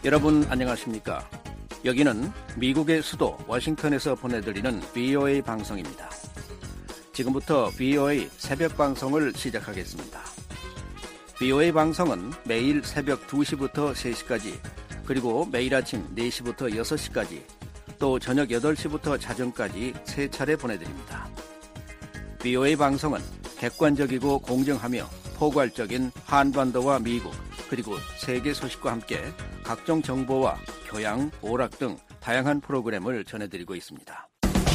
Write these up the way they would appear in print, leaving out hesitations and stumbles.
여러분 안녕하십니까? 여기는 미국의 수도 워싱턴에서 보내드리는 VOA 방송입니다. 지금부터 VOA 새벽 방송을 시작하겠습니다. VOA 방송은 매일 새벽 2시부터 3시까지, 그리고 매일 아침 4시부터 6시까지, 또 저녁 8시부터 자정까지 3차례 보내드립니다. VOA 방송은 객관적이고 공정하며 포괄적인 한반도와 미국, 그리고 세계 소식과 함께 각종 정보와 교양, 오락 등 다양한 프로그램을 전해드리고 있습니다.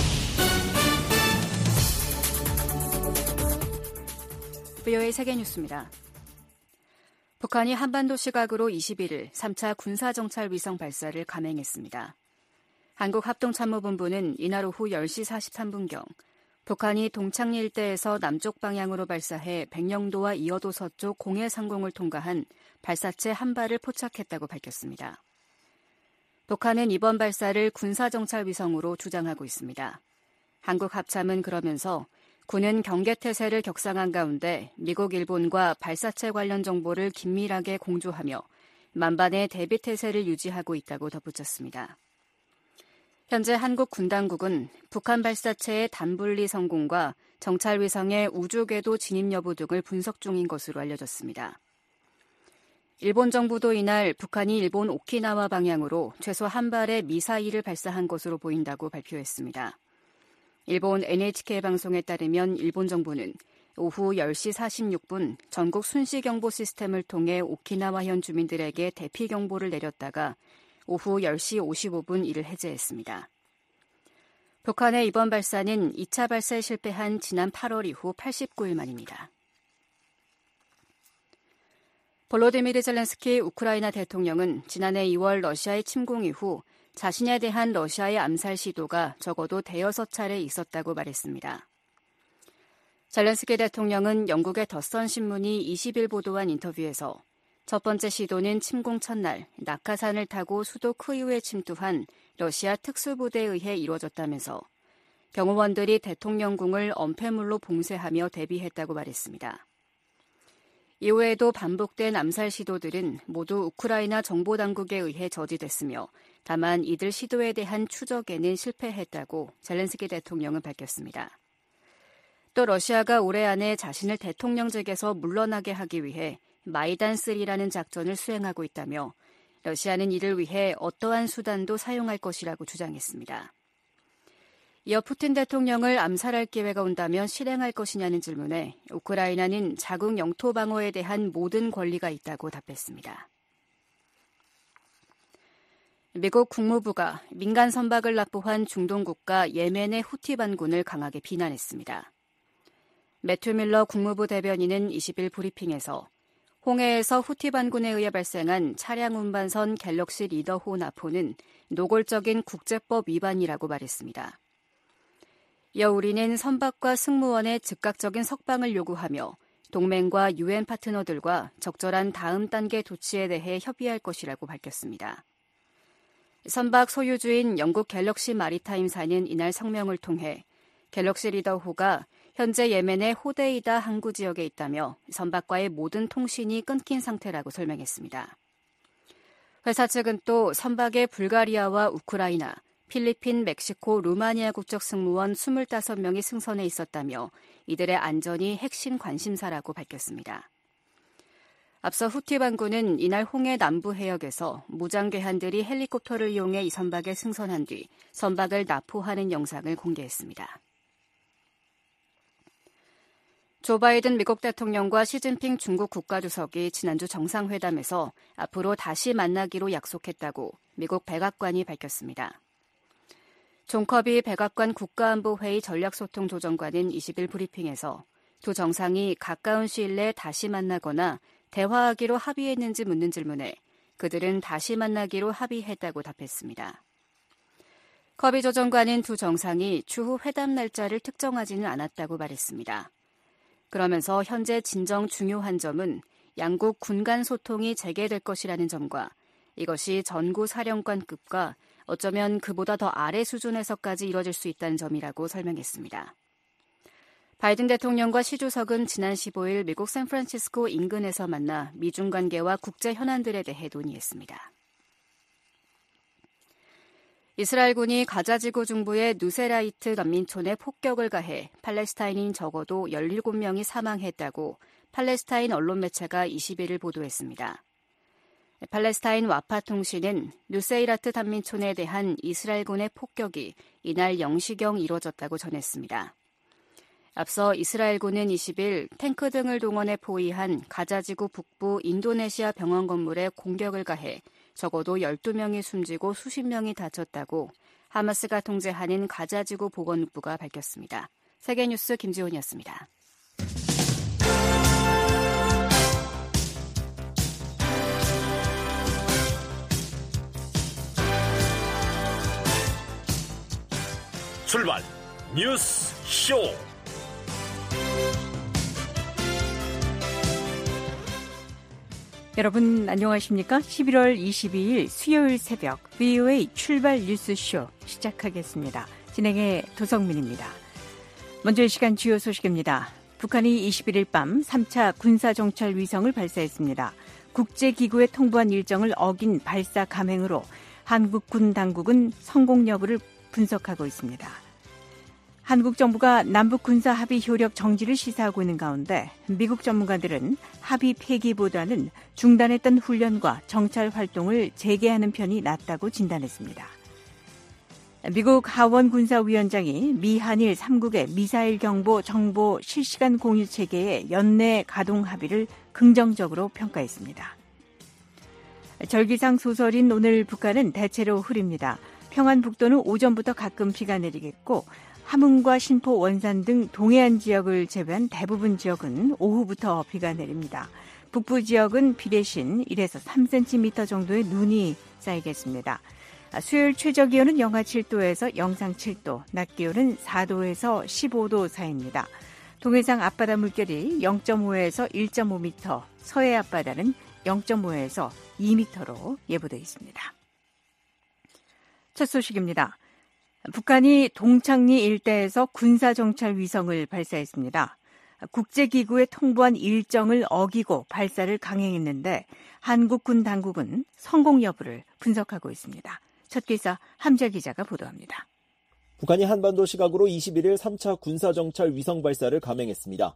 VOA 세계뉴스입니다. 북한이 한반도 시각으로 21일 3차 군사정찰 위성 발사를 감행했습니다. 한국합동참모본부는 이날 오후 10시 43분경 북한이 동창리 일대에서 남쪽 방향으로 발사해 백령도와 이어도 서쪽 공해 상공을 통과한 발사체 한 발을 포착했다고 밝혔습니다. 북한은 이번 발사를 군사정찰 위성으로 주장하고 있습니다. 한국합참은 그러면서 군은 경계태세를 격상한 가운데 미국, 일본과 발사체 관련 정보를 긴밀하게 공조하며 만반의 대비태세를 유지하고 있다고 덧붙였습니다. 현재 한국 군 당국은 북한 발사체의 단분리 성공과 정찰 위성의 우주궤도 진입 여부 등을 분석 중인 것으로 알려졌습니다. 일본 정부도 이날 북한이 일본 오키나와 방향으로 최소 한 발의 미사일을 발사한 것으로 보인다고 발표했습니다. 일본 NHK 방송에 따르면 일본 정부는 오후 10시 46분 전국 순시경보 시스템을 통해 오키나와현 주민들에게 대피 경보를 내렸다가 오후 10시 55분 이를 해제했습니다. 북한의 이번 발사는 2차 발사에 실패한 지난 8월 이후 89일 만입니다. 볼로디미르 젤렌스키 우크라이나 대통령은 지난해 2월 러시아의 침공 이후 자신에 대한 러시아의 암살 시도가 적어도 대여섯 차례 있었다고 말했습니다. 젤렌스키 대통령은 영국의 더선 신문이 20일 보도한 인터뷰에서 첫 번째 시도는 침공 첫날 낙하산을 타고 수도 크이우에 침투한 러시아 특수부대에 의해 이루어졌다면서 경호원들이 대통령궁을 엄폐물로 봉쇄하며 대비했다고 말했습니다. 이후에도 반복된 암살 시도들은 모두 우크라이나 정보당국에 의해 저지됐으며 다만 이들 시도에 대한 추적에는 실패했다고 젤렌스키 대통령은 밝혔습니다. 또 러시아가 올해 안에 자신을 대통령직에서 물러나게 하기 위해 마이단3라는 작전을 수행하고 있다며 러시아는 이를 위해 어떠한 수단도 사용할 것이라고 주장했습니다. 이어 푸틴 대통령을 암살할 기회가 온다면 실행할 것이냐는 질문에 우크라이나는 자국 영토 방어에 대한 모든 권리가 있다고 답했습니다. 미국 국무부가 민간 선박을 납부한 중동 국가 예멘의 후티 반군을 강하게 비난했습니다. 매튜 밀러 국무부 대변인은 20일 브리핑에서 홍해에서 후티 반군에 의해 발생한 차량 운반선 갤럭시 리더호 납포는 노골적인 국제법 위반이라고 말했습니다. 이어 우리는 선박과 승무원의 즉각적인 석방을 요구하며 동맹과 유엔 파트너들과 적절한 다음 단계 조치에 대해 협의할 것이라고 밝혔습니다. 선박 소유주인 영국 갤럭시 마리타임사는 이날 성명을 통해 갤럭시 리더호가 현재 예멘의 호데이다 항구 지역에 있다며 선박과의 모든 통신이 끊긴 상태라고 설명했습니다. 회사 측은 또 선박에 불가리아와 우크라이나, 필리핀, 멕시코, 루마니아 국적 승무원 25명이 승선해 있었다며 이들의 안전이 핵심 관심사라고 밝혔습니다. 앞서 후티 반군은 이날 홍해 남부 해역에서 무장괴한들이 헬리콥터를 이용해 이 선박에 승선한 뒤 선박을 납포하는 영상을 공개했습니다. 조 바이든 미국 대통령과 시진핑 중국 국가주석이 지난주 정상회담에서 앞으로 다시 만나기로 약속했다고 미국 백악관이 밝혔습니다. 존 커비 백악관 국가안보회의 전략소통조정관은 20일 브리핑에서 두 정상이 가까운 시일 내에 다시 만나거나 대화하기로 합의했는지 묻는 질문에 그들은 다시 만나기로 합의했다고 답했습니다. 커비 조정관은 두 정상이 추후 회담 날짜를 특정하지는 않았다고 말했습니다. 그러면서 현재 진정 중요한 점은 양국 군 간 소통이 재개될 것이라는 점과 이것이 전구 사령관급과 어쩌면 그보다 더 아래 수준에서까지 이뤄질 수 있다는 점이라고 설명했습니다. 바이든 대통령과 시 주석은 지난 15일 미국 샌프란시스코 인근에서 만나 미중 관계와 국제 현안들에 대해 논의했습니다. 이스라엘군이 가자지구 중부의 누세라이트 난민촌에 폭격을 가해 팔레스타인인 적어도 17명이 사망했다고 팔레스타인 언론 매체가 20일 보도했습니다. 팔레스타인 와파 통신은 누세이라트 난민촌에 대한 이스라엘군의 폭격이 이날 0시경 이뤄졌다고 전했습니다. 앞서 이스라엘군은 20일 탱크 등을 동원해 포위한 가자지구 북부 인도네시아 병원 건물에 공격을 가해 적어도 12명이 숨지고 수십 명이 다쳤다고 하마스가 통제하는 가자지구 보건국부가 밝혔습니다. 세계뉴스 김지훈이었습니다. 출발 뉴스 쇼. 여러분 안녕하십니까? 11월 22일 수요일 새벽 VOA 출발 뉴스쇼 시작하겠습니다. 진행의 도성민입니다. 먼저 이 시간 주요 소식입니다. 북한이 21일 밤 3차 군사정찰 위성을 발사했습니다. 국제기구에 통보한 일정을 어긴 발사 감행으로 한국군 당국은 성공 여부를 분석하고 있습니다. 한국 정부가 남북 군사 합의 효력 정지를 시사하고 있는 가운데 미국 전문가들은 합의 폐기보다는 중단했던 훈련과 정찰 활동을 재개하는 편이 낫다고 진단했습니다. 미국 하원 군사위원장이 미한일 3국의 미사일 경보 정보 실시간 공유 체계의 연내 가동 합의를 긍정적으로 평가했습니다. 절기상 소설인 오늘 북한은 대체로 흐립니다. 평안북도는 오전부터 가끔 비가 내리겠고 함흥과 신포, 원산 등 동해안 지역을 제외한 대부분 지역은 오후부터 비가 내립니다. 북부 지역은 비 대신 1에서 3cm 정도의 눈이 쌓이겠습니다. 수요일 최저기온은 영하 7도에서 영상 7도, 낮 기온은 4도에서 15도 사이입니다. 동해상 앞바다 물결이 0.5에서 1.5m, 서해 앞바다는 0.5에서 2m로 예보되어 있습니다. 첫 소식입니다. 북한이 동창리 일대에서 군사정찰 위성을 발사했습니다. 국제기구에 통보한 일정을 어기고 발사를 강행했는데 한국군 당국은 성공 여부를 분석하고 있습니다. 첫 기사 함재 기자가 보도합니다. 북한이 한반도 시각으로 21일 3차 군사정찰 위성 발사를 감행했습니다.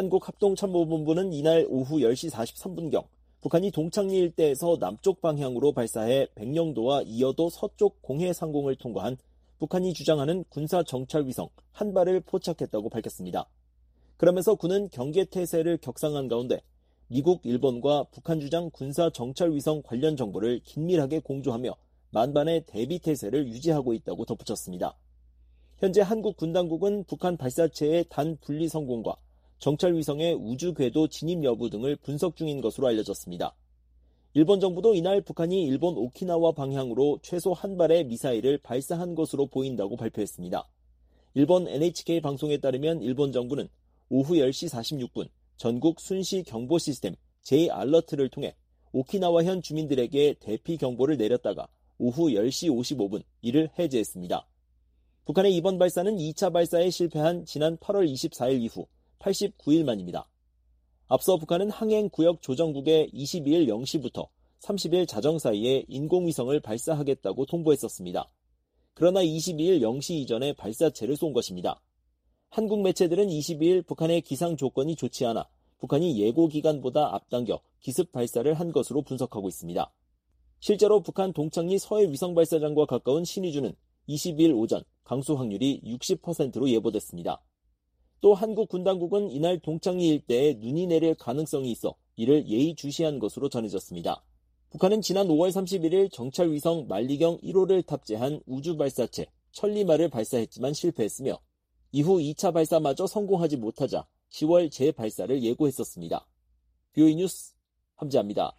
한국합동참모본부는 이날 오후 10시 43분경 북한이 동창리 일대에서 남쪽 방향으로 발사해 백령도와 이어도 서쪽 공해 상공을 통과한 북한이 주장하는 군사정찰위성 한 발을 포착했다고 밝혔습니다. 그러면서 군은 경계태세를 격상한 가운데 미국, 일본과 북한 주장 군사정찰위성 관련 정보를 긴밀하게 공조하며 만반의 대비태세를 유지하고 있다고 덧붙였습니다. 현재 한국 군 당국은 북한 발사체의 단 분리 성공과 정찰위성의 우주 궤도 진입 여부 등을 분석 중인 것으로 알려졌습니다. 일본 정부도 이날 북한이 일본 오키나와 방향으로 최소 한 발의 미사일을 발사한 것으로 보인다고 발표했습니다. 일본 NHK 방송에 따르면 일본 정부는 오후 10시 46분 전국 순시 경보 시스템 J-알러트를 통해 오키나와현 주민들에게 대피 경보를 내렸다가 오후 10시 55분 이를 해제했습니다. 북한의 이번 발사는 2차 발사에 실패한 지난 8월 24일 이후 89일 만입니다. 앞서 북한은 항행구역 조정국에 22일 0시부터 30일 자정 사이에 인공위성을 발사하겠다고 통보했었습니다. 그러나 22일 0시 이전에 발사체를 쏜 것입니다. 한국 매체들은 22일 북한의 기상 조건이 좋지 않아 북한이 예고 기간보다 앞당겨 기습 발사를 한 것으로 분석하고 있습니다. 실제로 북한 동창리 서해 위성 발사장과 가까운 신의주는 22일 오전 강수 확률이 60%로 예보됐습니다. 또 한국 군 당국은 이날 동창리 일대에 눈이 내릴 가능성이 있어 이를 예의주시한 것으로 전해졌습니다. 북한은 지난 5월 31일 정찰위성 만리경 1호를 탑재한 우주발사체 천리마를 발사했지만 실패했으며 이후 2차 발사마저 성공하지 못하자 10월 재발사를 예고했었습니다. VOA 뉴스 함재합니다.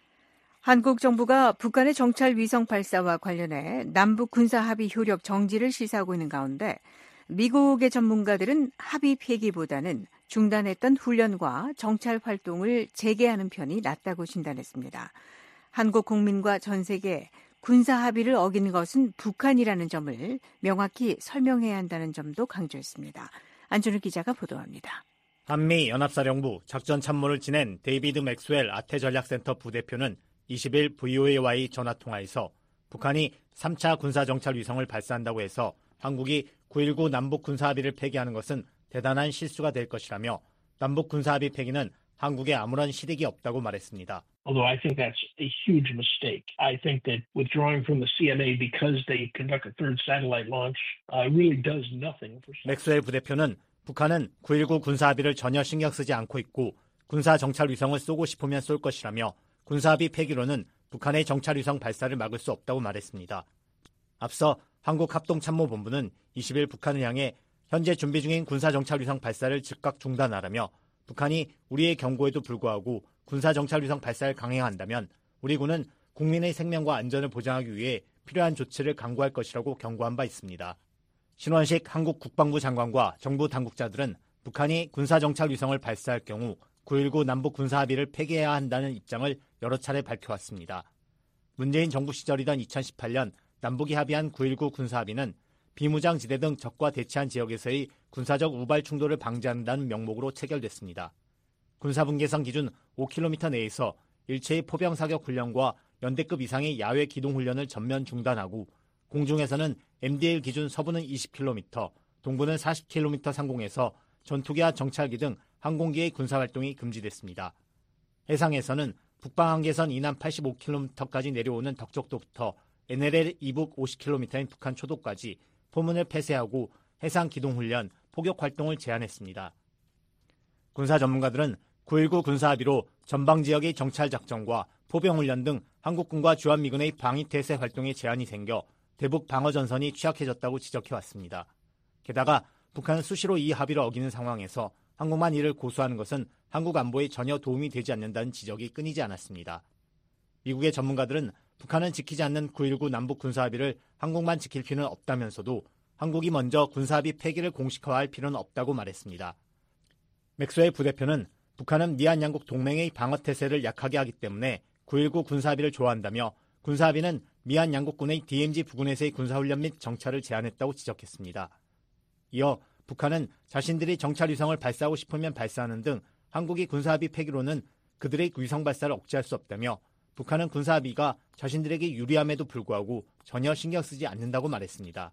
한국 정부가 북한의 정찰 위성 발사와 관련해 남북 군사 합의 효력 정지를 시사하고 있는 가운데 미국의 전문가들은 합의 폐기보다는 중단했던 훈련과 정찰 활동을 재개하는 편이 낫다고 진단했습니다. 한국 국민과 전 세계 군사 합의를 어긴 것은 북한이라는 점을 명확히 설명해야 한다는 점도 강조했습니다. 안준우 기자가 보도합니다. 한미연합사령부 작전참모를 지낸 데이비드 맥스웰 아태전략센터 부대표는 20일 VOA와의 전화통화에서 북한이 3차 군사정찰 위성을 발사한다고 해서 한국이 9.19 남북 군사합의를 폐기하는 것은 대단한 실수가 될 것이라며 남북 군사합의 폐기는 한국에 아무런 실익이 없다고 말했습니다. Although I think that's a huge mistake. I think that withdrawing from the CMA because they conduct a third satellite launch really does nothing for. 맥스웰 부대표는 북한은 9.19 군사합의를 전혀 신경 쓰지 않고 있고 군사정찰 위성을 쏘고 싶으면 쏠 것이라며 군사합의 폐기로는 북한의 정찰 위성 발사를 막을 수 없다고 말했습니다. 앞서 한국합동참모본부는 20일 북한을 향해 현재 준비 중인 군사정찰 위성 발사를 즉각 중단하라며 북한이 우리의 경고에도 불구하고 군사정찰 위성 발사를 강행한다면 우리 군은 국민의 생명과 안전을 보장하기 위해 필요한 조치를 강구할 것이라고 경고한 바 있습니다. 신원식 한국 국방부 장관과 정부 당국자들은 북한이 군사정찰 위성을 발사할 경우 9.19 남북 군사합의를 폐기해야 한다는 입장을 여러 차례 밝혀왔습니다. 문재인 정부 시절이던 2018년 남북이 합의한 9.19 군사합의는 비무장지대 등 적과 대치한 지역에서의 군사적 우발 충돌을 방지한다는 명목으로 체결됐습니다. 군사분계선 기준 5km 내에서 일체의 포병 사격 훈련과 연대급 이상의 야외 기동 훈련을 전면 중단하고 공중에서는 MDL 기준 서부는 20km, 동부는 40km 상공에서 전투기와 정찰기 등 항공기의 군사활동이 금지됐습니다. 해상에서는 북방한계선 이남 85km까지 내려오는 덕적도부터 NLL 이북 50km인 북한 초도까지 포문을 폐쇄하고 해상 기동훈련, 포격활동을 제한했습니다. 군사 전문가들은 9.19 군사합의로 전방지역의 정찰작전과 포병훈련 등 한국군과 주한미군의 방위태세 활동에 제한이 생겨 대북 방어전선이 취약해졌다고 지적해왔습니다. 게다가 북한은 수시로 이 합의를 어기는 상황에서 한국만 이를 고수하는 것은 한국 안보에 전혀 도움이 되지 않는다는 지적이 끊이지 않았습니다. 미국의 전문가들은 북한은 지키지 않는 9.19 남북 군사합의를 한국만 지킬 필요는 없다면서도 한국이 먼저 군사합의 폐기를 공식화할 필요는 없다고 말했습니다. 맥스웰 부대표는 북한은 미한 양국 동맹의 방어태세를 약하게 하기 때문에 9.19 군사합의를 좋아한다며 군사합의는 미한 양국군의 DMZ 부근에서의 군사훈련 및 정찰을 제한했다고 지적했습니다. 이어 북한은 자신들이 정찰 위성을 발사하고 싶으면 발사하는 등 한국이 군사합의 폐기로는 그들의 위성 발사를 억제할 수 없다며 북한은 군사합의가 자신들에게 유리함에도 불구하고 전혀 신경 쓰지 않는다고 말했습니다.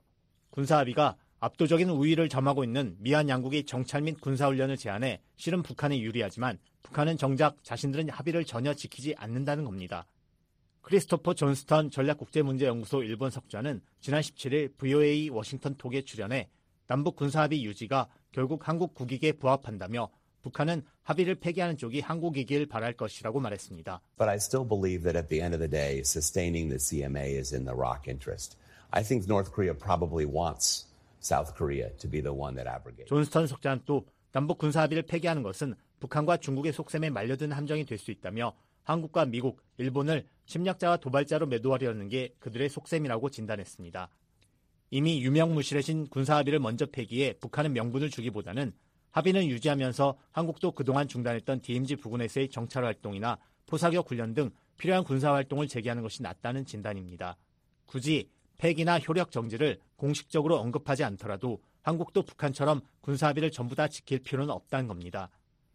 군사합의가 압도적인 우위를 점하고 있는 미한 양국의 정찰 및 군사훈련을 제한해 실은 북한에 유리하지만 북한은 정작 자신들은 합의를 전혀 지키지 않는다는 겁니다. 크리스토퍼 존스턴 전략국제문제연구소 일본 석좌는 지난 17일 VOA 워싱턴 톡에 출연해 남북 군사합의 유지가 결국 한국 국익에 부합한다며 북한은 합의를 폐기하는 쪽이 한국이길 바랄 것이라고 말했습니다. But I still believe that at the end of the day, sustaining the CMA is in the ROC interest. I think North Korea probably wants South Korea to be the one that abrogates. 존스턴 석자는 또 남북 군사합의를 폐기하는 것은 북한과 중국의 속셈에 말려든 함정이 될 수 있다며 한국과 미국, 일본을 침략자와 도발자로 매도하려는 게 그들의 속셈이라고 진단했습니다. 이미 유명무실해진 군사합의를 먼저 폐기해 북한은 명분을 주기보다는 합의는 유지하면서 한국도 그동안 중단했던 DMZ 부근에서의 정찰활동이나 포사격 훈련 등 필요한 군사활동을 재개하는 것이 낫다는 진단입니다. 굳이 폐기나 효력 정지를 공식적으로 언급하지 않더라도 한국도 북한처럼 군사합의를 전부 다 지킬 필요는 없다는 겁니다.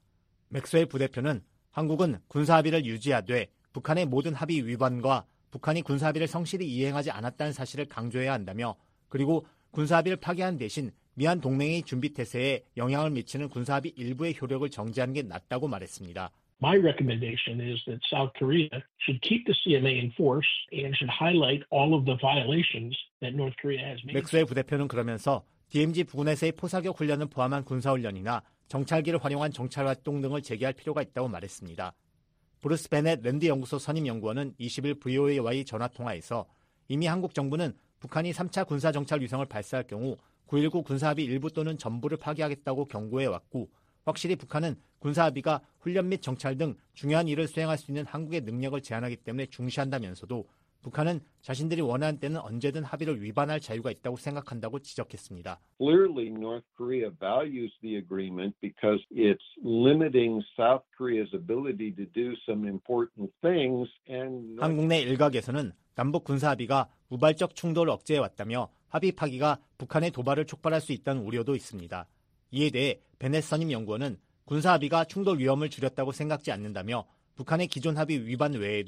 맥스웰 부대표는 한국은 군사합의를 유지하되 북한의 모든 합의 위반과 북한이 군사합의를 성실히 이행하지 않았다는 사실을 강조해야 한다며 그리고 군사합의를 파기한 대신 미한 동맹의 준비태세에 영향을 미치는 군사합의 일부의 효력을 정지하는 게 낫다고 말했습니다. My recommendation is that South Korea should keep the CMA in force and should highlight all of the violations that North Korea has made. 맥스웰 부대표는 그러면서 DMZ 부근에서의 포사격 훈련을 포함한 군사훈련이나 정찰기를 활용한 정찰활동 등을 재개할 필요가 있다고 말했습니다. 브루스 베넷 랜드 연구소 선임 연구원은 20일 VOA와의 전화통화에서 이미 한국 정부는 북한이 3차 군사정찰 위성을 발사할 경우 9.19 군사합의 일부 또는 전부를 파기하겠다고 경고해왔고 확실히 북한은 군사합의가 훈련 및 정찰 등 중요한 일을 수행할 수 있는 한국의 능력을 제한하기 때문에 중시한다면서도 북한은 자신들이 원하는 때는 언제든 합의를 위반할 자유가 있다고 생각한다고 지적했습니다. Clearly, North Korea values the agreement because it's limiting South Korea's ability to do some important things. 한국 내 일각에서는 남북 군사합의가 우발적 충돌을 억제해왔다며 합의 파기가 북한의 도발을 촉발할 수 있다는 우려도 있습니다. 이에 대해 베넷 선임 연구원은 군사합의가 충돌 위험을 줄였다고 생각지 않는다며 북한의 기존 합의 위반 외에도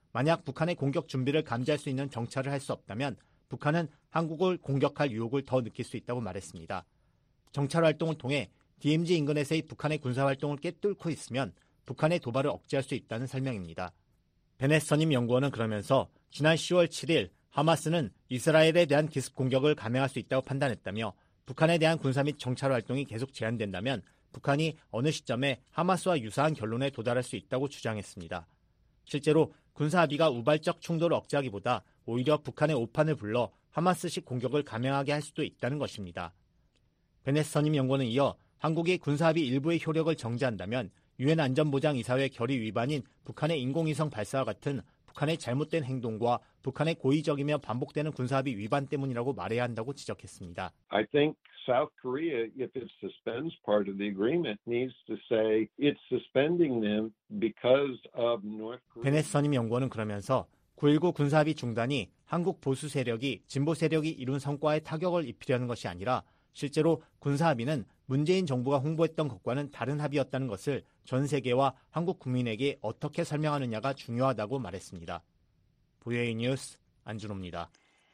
만약 북한의 공격 준비를 감지할 수 있는 정찰을 할 수 없다면 북한은 한국을 공격할 유혹을 더 느낄 수 있다고 말했습니다. 정찰 활동을 통해 DMZ 인근에서의 북한의 군사활동을 꿰뚫고 있으면 북한의 도발을 억제할 수 있다는 설명입니다. 베넷 선임 연구원은 그러면서 지난 10월 7일 하마스는 이스라엘에 대한 기습 공격을 감행할 수 있다고 판단했다며 북한에 대한 군사 및 정찰 활동이 계속 제한된다면 북한이 어느 시점에 하마스와 유사한 결론에 도달할 수 있다고 주장했습니다. 실제로 군사 합의가 우발적 충돌을 억제하기보다 오히려 북한의 오판을 불러 하마스식 공격을 감행하게 할 수도 있다는 것입니다. 베넷 선임 연구원은 이어 한국이 군사 합의 일부의 효력을 정지한다면 유엔 안전보장이사회 결의 위반인 북한의 인공위성 발사와 같은 북한의 잘못된 행동과 북한의 고의적이며 반복되는 군사합의 위반 때문이라고 말해야 한다고 지적했습니다. I think South Korea, if it suspends part of the agreement, needs to say it's suspending them because of North Korea. 베넷 선임 연구원은 그러면서 9.19 군사합의 중단이 한국 보수 세력이 진보 세력이 이룬 성과에 타격을 입히려는 것이 아니라 실제로 군사합의는 문재인 정부가 홍보했던 것과는 다른 합의였다는 것을 전 세계와 한국 국민에게 어떻게 설명하느냐가 중요하다고 말했습니다. VOA 뉴스 안준호입니다.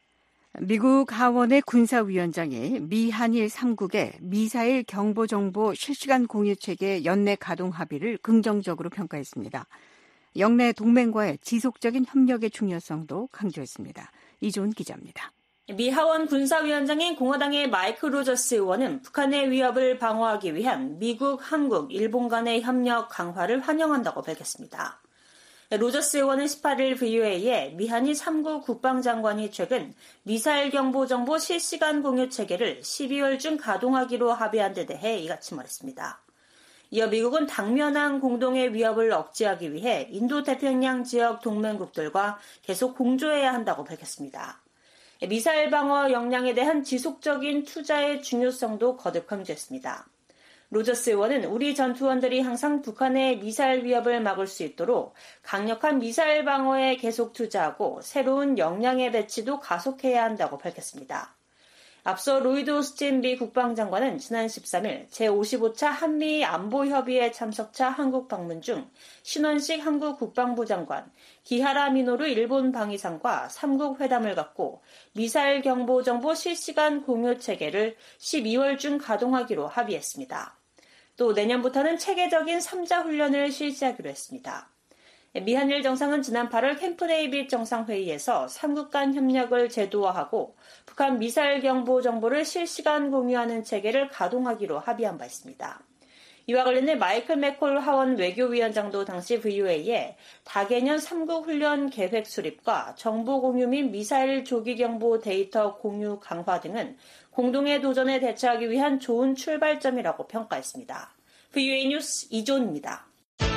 미국 하원의 군사위원장이 미 한일 3국의 미사일 경보정보 실시간 공유체계 연내 가동 합의를 긍정적으로 평가했습니다. 영내 동맹과의 지속적인 협력의 중요성도 강조했습니다. 이조은 기자입니다. 미 하원 군사위원장인 공화당의 마이크 로저스 의원은 북한의 위협을 방어하기 위한 미국, 한국, 일본 간의 협력 강화를 환영한다고 밝혔습니다. 로저스 의원은 18일 VOA에 미한일 3국 국방장관이 최근 미사일 경보 정보 실시간 공유 체계를 12월 중 가동하기로 합의한 데 대해 이같이 말했습니다. 이어 미국은 당면한 공동의 위협을 억제하기 위해 인도태평양 지역 동맹국들과 계속 공조해야 한다고 밝혔습니다. 미사일 방어 역량에 대한 지속적인 투자의 중요성도 거듭 강조했습니다. 로저스 의원은 우리 전투원들이 항상 북한의 미사일 위협을 막을 수 있도록 강력한 미사일 방어에 계속 투자하고 새로운 역량의 배치도 가속해야 한다고 밝혔습니다. 앞서 로이드 오스틴 미 국방장관은 지난 13일 제55차 한미 안보협의회 참석차 한국 방문 중 신원식 한국 국방부 장관, 기하라 미노루 일본 방위상과 3국 회담을 갖고 미사일 경보 정보 실시간 공유 체계를 12월 중 가동하기로 합의했습니다. 또 내년부터는 체계적인 3자 훈련을 실시하기로 했습니다. 미한일 정상은 지난 8월 캠프 데이빗 정상회의에서 3국 간 협력을 제도화하고 북한 미사일 경보 정보를 실시간 공유하는 체계를 가동하기로 합의한 바 있습니다. 이와 관련해 마이클 맥콜 하원 외교위원장도 당시 VOA에 다개년 3국 훈련 계획 수립과 정보 공유 및 미사일 조기 경보 데이터 공유 강화 등은 공동의 도전에 대처하기 위한 좋은 출발점이라고 평가했습니다. VOA 뉴스 이조은입니다.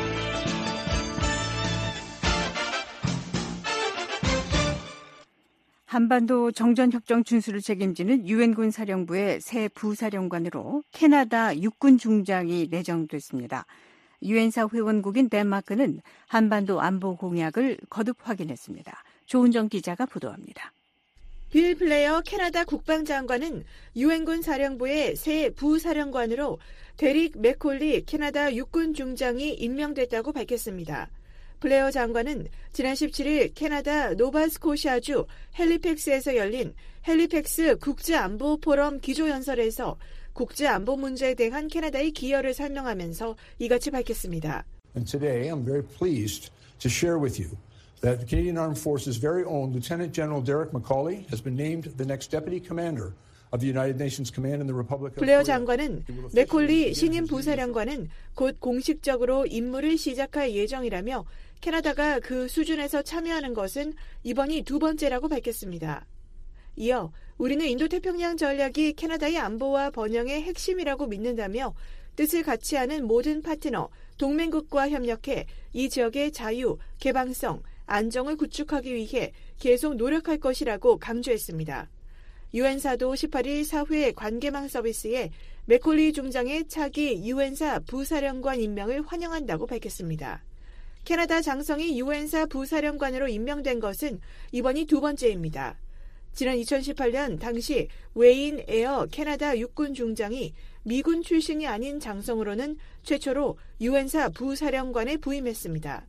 한반도 정전협정 준수를 책임지는 유엔군 사령부의 새 부사령관으로 캐나다 육군 중장이 내정됐습니다. 유엔사 회원국인 덴마크는 한반도 안보 공약을 거듭 확인했습니다. 조은정 기자가 보도합니다. 빌 블레어 캐나다 국방장관은 유엔군 사령부의 새 부사령관으로 데릭 맥콜리 캐나다 육군 중장이 임명됐다고 밝혔습니다. 블레어 장관은 지난 17일 캐나다 노바스코샤주 헬리팩스에서 열린 헬리팩스 국제안보 포럼 기조연설에서 국제안보 문제에 대한 캐나다의 기여를 설명하면서 이같이 밝혔습니다. And today I'm very pleased to share with you that the Canadian Armed Forces' very own Lieutenant General Derek McCauley has been named the next Deputy Commander of the United Nations Command in the Republic of 블레어 Korea. 장관은 맥콜리 신임 부사령관은 곧 공식적으로 임무를 시작할 예정이라며 캐나다가 그 수준에서 참여하는 것은 이번이 두 번째라고 밝혔습니다. 이어 우리는 인도태평양 전략이 캐나다의 안보와 번영의 핵심이라고 믿는다며 뜻을 같이 하는 모든 파트너, 동맹국과 협력해 이 지역의 자유, 개방성, 안정을 구축하기 위해 계속 노력할 것이라고 강조했습니다. 유엔사도 18일 사회 관계망 서비스에 맥콜리 중장의 차기 유엔사 부사령관 임명을 환영한다고 밝혔습니다. 캐나다 장성이 유엔사 부사령관으로 임명된 것은 이번이 두 번째입니다. 지난 2018년 당시 웨인 에어 캐나다 육군 중장이 미군 출신이 아닌 장성으로는 최초로 유엔사 부사령관에 부임했습니다.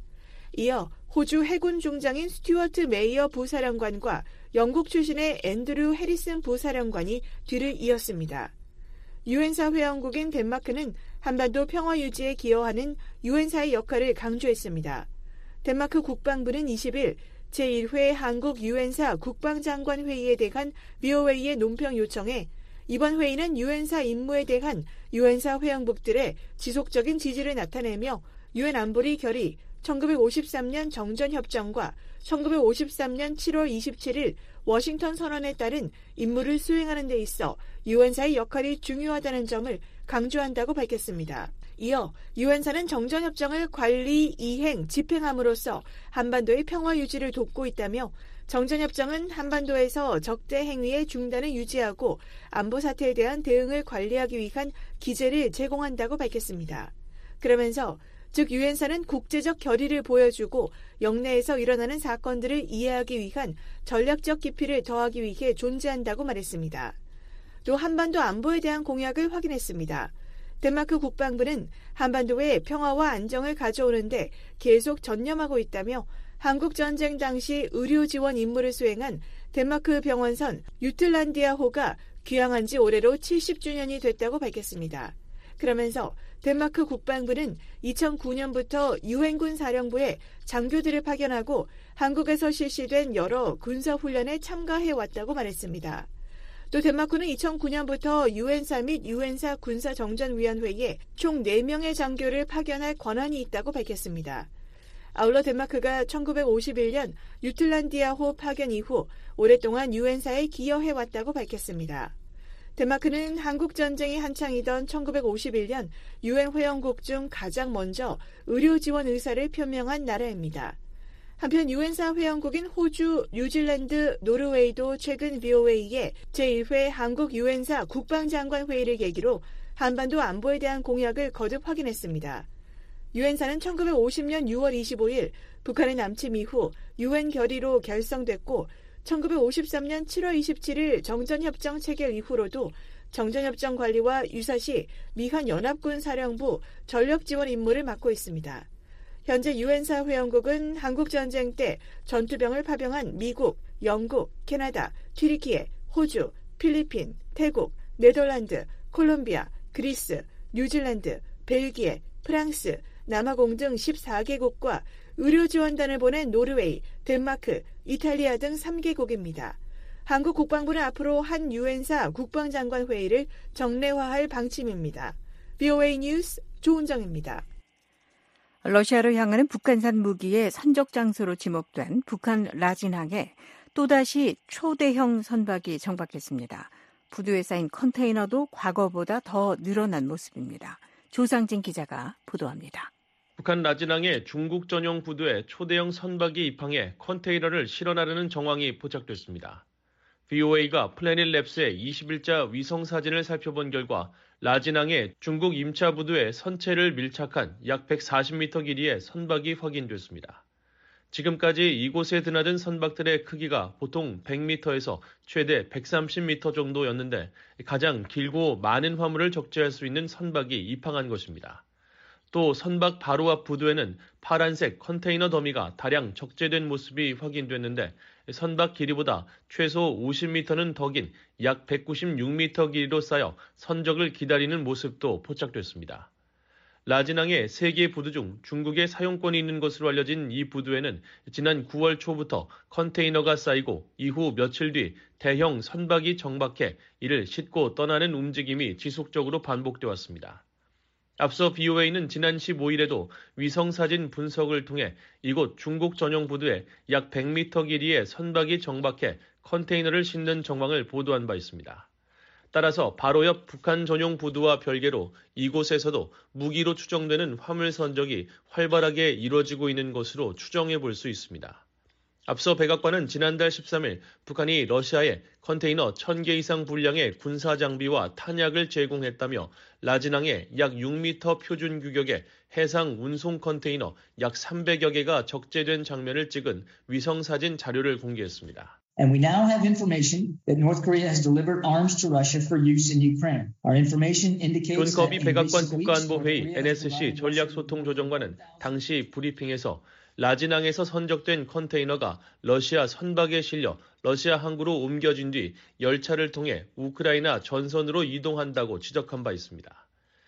이어 호주 해군 중장인 스튜어트 메이어 부사령관과 영국 출신의 앤드류 해리슨 부사령관이 뒤를 이었습니다. 유엔사 회원국인 덴마크는 한반도 평화 유지에 기여하는 유엔사의 역할을 강조했습니다. 덴마크 국방부는 20일 제1회 한국 유엔사 국방장관 회의에 대한 VOA의 논평 요청에 이번 회의는 유엔사 임무에 대한 유엔사 회원국들의 지속적인 지지를 나타내며 유엔 안보리 결의 1953년 정전협정과 1953년 7월 27일 워싱턴 선언에 따른 임무를 수행하는 데 있어 유엔사의 역할이 중요하다는 점을 강조한다고 밝혔습니다. 이어 유엔사는 정전협정을 관리, 이행, 집행함으로써 한반도의 평화 유지를 돕고 있다며 정전협정은 한반도에서 적대 행위의 중단을 유지하고 안보 사태에 대한 대응을 관리하기 위한 기제를 제공한다고 밝혔습니다. 그러면서 즉 유엔사는 국제적 결의를 보여주고 영내에서 일어나는 사건들을 이해하기 위한 전략적 깊이를 더하기 위해 존재한다고 말했습니다. 또 한반도 안보에 대한 공약을 확인했습니다. 덴마크 국방부는 한반도의 평화와 안정을 가져오는데 계속 전념하고 있다며 한국전쟁 당시 의료 지원 임무를 수행한 덴마크 병원선 유틀란디아호가 귀향한 지 올해로 70주년이 됐다고 밝혔습니다. 그러면서 덴마크 국방부는 2009년부터 유엔군 사령부에 장교들을 파견하고 한국에서 실시된 여러 군사훈련에 참가해왔다고 말했습니다. 또 덴마크는 2009년부터 유엔사 및 유엔사 군사정전위원회에 총 4명의 장교를 파견할 권한이 있다고 밝혔습니다. 아울러 덴마크가 1951년 유틀란디아호 파견 이후 오랫동안 유엔사에 기여해왔다고 밝혔습니다. 덴마크는 한국전쟁이 한창이던 1951년 유엔 회원국 중 가장 먼저 의료 지원 의사를 표명한 나라입니다. 한편 유엔사 회원국인 호주, 뉴질랜드, 노르웨이도 최근 VOA의 제1회 한국 유엔사 국방장관 회의를 계기로 한반도 안보에 대한 공약을 거듭 확인했습니다. 유엔사는 1950년 6월 25일 북한의 남침 이후 유엔 결의로 결성됐고 1953년 7월 27일 정전협정 체결 이후로도 정전협정 관리와 유사시 미한 연합군 사령부 전력지원 임무를 맡고 있습니다. 현재 유엔사 회원국은 한국전쟁 때 전투병을 파병한 미국, 영국, 캐나다, 튀르키예, 호주, 필리핀, 태국, 네덜란드, 콜롬비아, 그리스, 뉴질랜드, 벨기에, 프랑스, 남아공 등 14개국과 의료지원단을 보낸 노르웨이, 덴마크, 이탈리아 등 3개국입니다. 한국 국방부는 앞으로 한 유엔사 국방장관 회의를 정례화할 방침입니다. VOA 뉴스 조은정입니다. 러시아를 향하는 북한산 무기의 선적 장소로 지목된 북한 라진항에 또다시 초대형 선박이 정박했습니다. 부두에 쌓인 컨테이너도 과거보다 더 늘어난 모습입니다. 조상진 기자가 보도합니다. 북한 라진항에 중국 전용 부두에 초대형 선박이 입항해 컨테이너를 실어 나르는 정황이 포착됐습니다. VOA가 플래닛랩스의 20일자 위성 사진을 살펴본 결과 라진항의 중국 임차 부두에 선체를 밀착한 약 140m 길이의 선박이 확인됐습니다. 지금까지 이곳에 드나든 선박들의 크기가 보통 100m에서 최대 130m 정도였는데 가장 길고 많은 화물을 적재할 수 있는 선박이 입항한 것입니다. 또 선박 바로 앞 부두에는 파란색 컨테이너 더미가 다량 적재된 모습이 확인됐는데 선박 길이보다 최소 50m는 더 긴 약 196m 길이로 쌓여 선적을 기다리는 모습도 포착됐습니다. 라진항의 3개 부두 중 중국의 사용권이 있는 것으로 알려진 이 부두에는 지난 9월 초부터 컨테이너가 쌓이고 이후 며칠 뒤 대형 선박이 정박해 이를 싣고 떠나는 움직임이 지속적으로 반복돼 왔습니다. 앞서 VOA는 지난 15일에도 위성사진 분석을 통해 이곳 중국 전용 부두에 약 100m 길이의 선박이 정박해 컨테이너를 싣는 정황을 보도한 바 있습니다. 따라서 바로 옆 북한 전용 부두와 별개로 이곳에서도 무기로 추정되는 화물 선적이 활발하게 이루어지고 있는 것으로 추정해 볼 수 있습니다. 앞서 백악관은 지난달 13일 북한이 러시아에 컨테이너 1000개 이상 분량의 군사 장비와 탄약을 제공했다며 라진항에 약 6m 표준 규격의 해상 운송 컨테이너 약 300여 개가 적재된 장면을 찍은 위성사진 자료를 공개했습니다. And we now have information that North Korea has delivered arms to Russia for use in Ukraine. Our information indicates 존 커비 백악관 국가안보회의 NSC 전략소통조정관은 당시 브리핑에서 라진항에서 선적된 컨테이너가 러시아 선박에 실려 러시아 항구로 옮겨진 뒤 열차를 통해 우크라이나 전선으로 이동한다고 지적한 바 있습니다.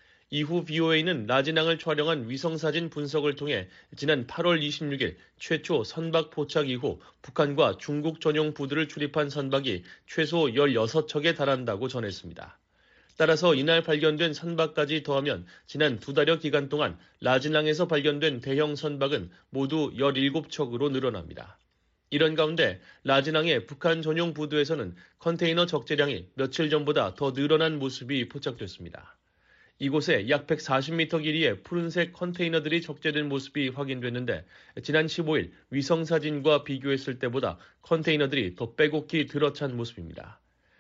이후 BOA는 라진항을 촬영한 위성사진 분석을 통해 지난 8월 26일 최초 선박 포착 이후 북한과 중국 전용 부두를 출입한 선박이 최소 16척에 달한다고 전했습니다. 따라서 이날 발견된 선박까지 더하면 지난 2달여 기간 동안 라진항에서 발견된 대형 선박은 모두 17척으로 늘어납니다. 이런 가운데 라진항의 북한 전용 부두에서는 컨테이너 적재량이 며칠 전보다 더 늘어난 모습이 포착됐습니다. 이곳에 약 140m 길이의 푸른색 컨테이너들이 적재된 모습이 확인됐는데 지난 15일 위성사진과 비교했을 때보다 컨테이너들이 더 빼곡히 들어찬 모습입니다.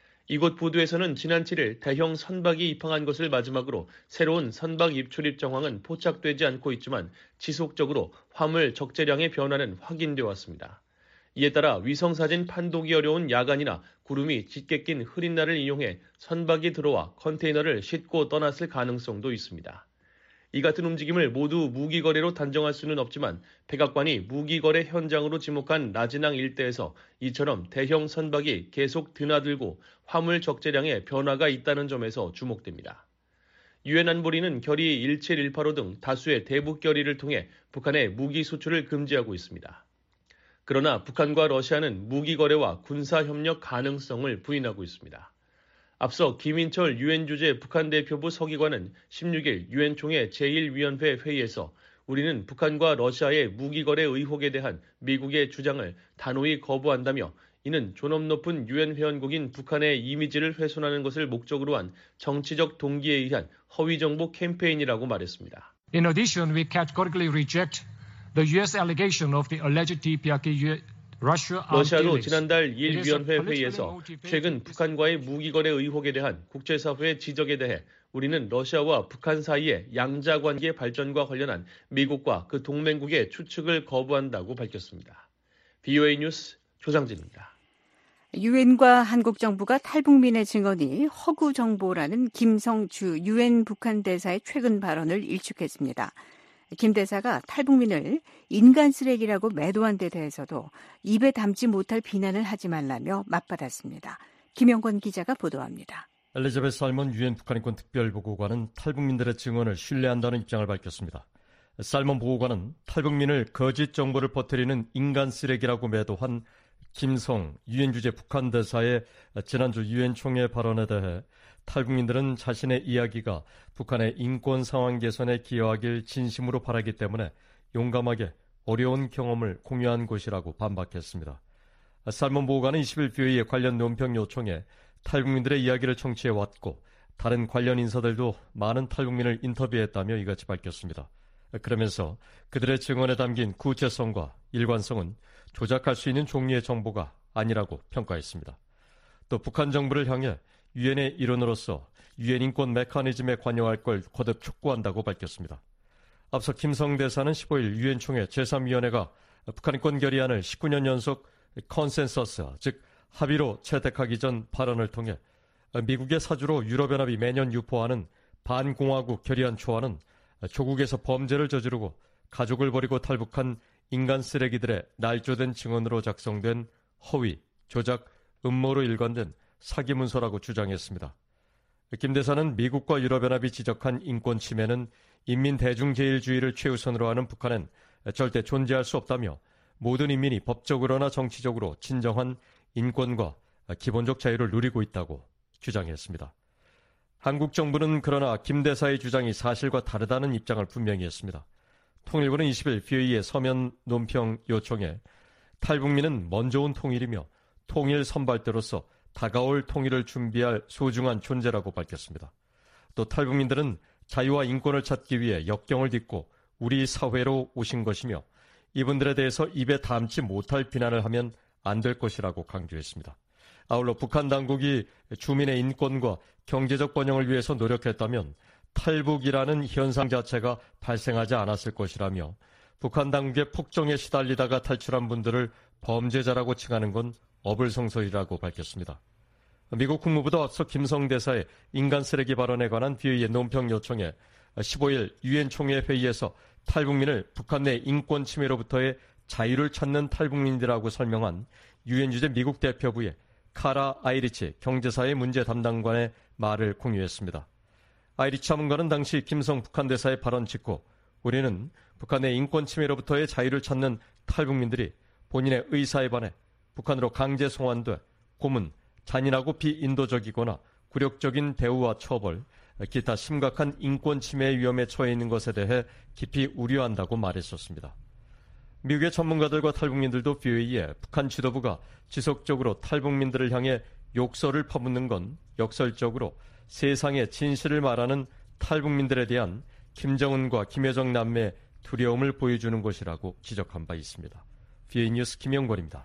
이곳 부두에서는 지난 7일 대형 선박이 입항한 것을 마지막으로 새로운 선박 입출입 정황은 포착되지 않고 있지만 지속적으로 화물 적재량의 변화는 확인되어 왔습니다. 이에 따라 위성사진 판독이 어려운 야간이나 구름이 짙게 낀 흐린 날을 이용해 선박이 들어와 컨테이너를 싣고 떠났을 가능성도 있습니다. 이 같은 움직임을 모두 무기거래로 단정할 수는 없지만 백악관이 무기거래 현장으로 지목한 라진항 일대에서 이처럼 대형 선박이 계속 드나들고 화물 적재량에 변화가 있다는 점에서 주목됩니다. 유엔 안보리는 결의 1718호 등 다수의 대북 결의를 통해 북한의 무기 수출을 금지하고 있습니다. 그러나 북한과 러시아는 무기 거래와 군사 협력 가능성을 부인하고 있습니다. 앞서 김인철 유엔 주재 북한 대표부 서기관은 16일 유엔 총회 제1위원회 회의에서 우리는 북한과 러시아의 무기 거래 의혹에 대한 미국의 주장을 단호히 거부한다며 이는 존엄 높은 유엔 회원국인 북한의 이미지를 훼손하는 것을 목적으로 한 정치적 동기에 의한 허위 정보 캠페인이라고 말했습니다. In addition, we categorically reject the U.S. allegation of the alleged DPRK 러시아도 지난달 1위원회 회의에서 최근 북한과의 무기거래 의혹에 대한 국제사회의 지적에 대해 우리는 러시아와 북한 사이의 양자관계 발전과 관련한 미국과 그 동맹국의 추측을 거부한다고 밝혔습니다. BOA 뉴스 조상진입니다. 유엔과 한국 정부가 탈북민의 증언이 허구 정보라는 김성주 유엔 북한 대사의 최근 발언을 일축했습니다. 김 대사가 탈북민을 인간 쓰레기라고 매도한 데 대해서도 입에 담지 못할 비난을 하지 말라며 맞받았습니다. 김영권 기자가 보도합니다. 엘리자베스 살몬 유엔 북한인권 특별보고관은 탈북민들의 증언을 신뢰한다는 입장을 밝혔습니다. 살몬 보고관은 탈북민을 거짓 정보를 퍼뜨리는 인간 쓰레기라고 매도한 김성 유엔 주재 북한 대사의 지난주 유엔 총회 발언에 대해 탈북민들은 자신의 이야기가 북한의 인권 상황 개선에 기여하길 진심으로 바라기 때문에 용감하게 어려운 경험을 공유한 것이라고 반박했습니다. 살몬 보고관은 20일 BOA의 관련 논평 요청에 탈북민들의 이야기를 청취해왔고 다른 관련 인사들도 많은 탈북민을 인터뷰했다며 이같이 밝혔습니다. 그러면서 그들의 증언에 담긴 구체성과 일관성은 조작할 수 있는 종류의 정보가 아니라고 평가했습니다. 또 북한 정부를 향해 유엔의 일원으로서 유엔 인권 메커니즘에 관여할 걸 거듭 촉구한다고 밝혔습니다. 앞서 김성 대사는 15일 유엔 총회 제3위원회가 북한 인권 결의안을 19년 연속 컨센서스, 즉 합의로 채택하기 전 발언을 통해 미국의 사주로 유럽연합이 매년 유포하는 반공화국 결의안 초안은 조국에서 범죄를 저지르고 가족을 버리고 탈북한 인간 쓰레기들의 날조된 증언으로 작성된 허위, 조작, 음모로 일관된 사기 문서라고 주장했습니다. 김 대사는 미국과 유럽연합이 지적한 인권 침해는 인민 대중제일주의를 최우선으로 하는 북한엔 절대 존재할 수 없다며 모든 인민이 법적으로나 정치적으로 진정한 인권과 기본적 자유를 누리고 있다고 주장했습니다. 한국 정부는 그러나 김 대사의 주장이 사실과 다르다는 입장을 분명히 했습니다. 통일부는 20일 BOA의 서면 논평 요청에 탈북민은 먼저 온 통일이며 통일 선발대로서 다가올 통일을 준비할 소중한 존재라고 밝혔습니다. 또 탈북민들은 자유와 인권을 찾기 위해 역경을 딛고 우리 사회로 오신 것이며 이분들에 대해서 입에 담지 못할 비난을 하면 안 될 것이라고 강조했습니다. 아울러 북한 당국이 주민의 인권과 경제적 번영을 위해서 노력했다면 탈북이라는 현상 자체가 발생하지 않았을 것이라며 북한 당국의 폭정에 시달리다가 탈출한 분들을 범죄자라고 칭하는 건 어불성설이라고 밝혔습니다. 미국 국무부도 앞서 김성 대사의 인간 쓰레기 발언에 관한 BOA의 논평 요청에 15일 유엔 총회 회의에서 탈북민을 북한 내 인권 침해로부터의 자유를 찾는 탈북민이라고 설명한 유엔 주재 미국 대표부의 카라 아이리치 경제사회 문제 담당관의 말을 공유했습니다. 아이리치 자문관은 당시 김성 북한 대사의 발언 직후 우리는 북한의 인권 침해로부터의 자유를 찾는 탈북민들이 본인의 의사에 반해 북한으로 강제 송환돼 고문, 잔인하고 비인도적이거나 굴욕적인 대우와 처벌, 기타 심각한 인권 침해 위험에 처해 있는 것에 대해 깊이 우려한다고 말했었습니다. 미국의 전문가들과 탈북민들도 VOA에 북한 지도부가 지속적으로 탈북민들을 향해 욕설을 퍼붓는 건 역설적으로 세상의 진실을 말하는 탈북민들에 대한 김정은과 김여정 남매의 두려움을 보여주는 것이라고 지적한 바 있습니다. VOA 뉴스 김영권입니다.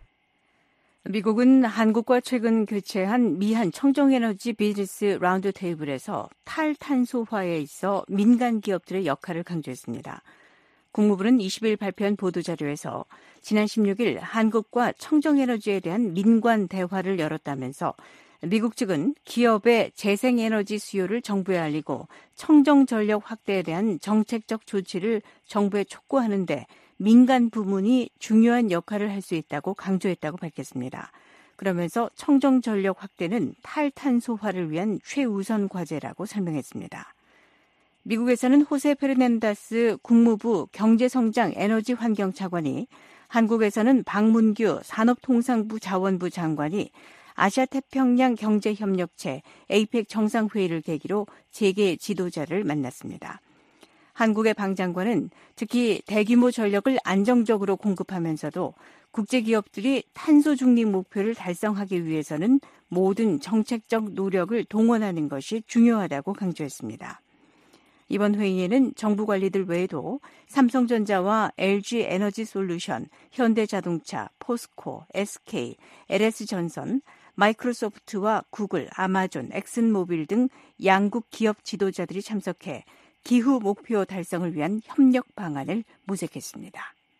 미국은 한국과 최근 개최한 미한 청정에너지 비즈니스 라운드 테이블에서 탈탄소화에 있어 민간 기업들의 역할을 강조했습니다. 국무부는 20일 발표한 보도자료에서 지난 16일 한국과 청정에너지에 대한 민관 대화를 열었다면서 미국 측은 기업의 재생에너지 수요를 정부에 알리고 청정전력 확대에 대한 정책적 조치를 정부에 촉구하는 데 민간 부문이 중요한 역할을 할 수 있다고 강조했다고 밝혔습니다. 그러면서 청정전력 확대는 탈탄소화를 위한 최우선 과제라고 설명했습니다. 미국에서는 호세 페르난데스 국무부 경제성장 에너지환경 차관이 한국에서는 박문규 산업통상부 자원부 장관이 아시아태평양 경제협력체 APEC 정상회의를 계기로 재계 지도자를 만났습니다. 한국의 방 장관은 특히 대규모 전력을 안정적으로 공급하면서도 국제기업들이 탄소 중립 목표를 달성하기 위해서는 모든 정책적 노력을 동원하는 것이 중요하다고 강조했습니다. 이번 회의에는 정부 관리들 외에도 삼성전자와 LG에너지솔루션, 현대자동차, 포스코, SK, LS전선, 마이크로소프트와 구글, 아마존, 엑슨모빌 등 양국 기업 지도자들이 참석해 기후 목표 달성을 위한 협력 방안을 모색했습니다.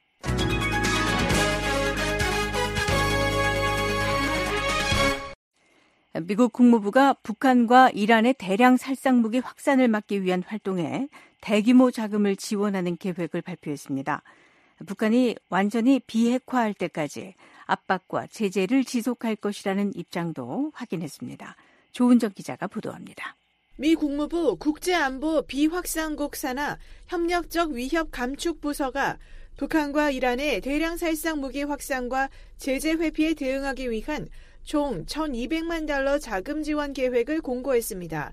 미국 국무부가 북한과 이란의 대량 살상무기 확산을 막기 위한 활동에 대규모 자금을 지원하는 계획을 발표했습니다. 북한이 완전히 비핵화할 때까지 압박과 제재를 지속할 것이라는 입장도 확인했습니다. 조은정 기자가 보도합니다. 미 국무부 국제안보 비확산국 산하 협력적 위협 감축 부서가 북한과 이란의 대량 살상 무기 확산과 제재 회피에 대응하기 위한 총 1,200만 달러 자금 지원 계획을 공고했습니다.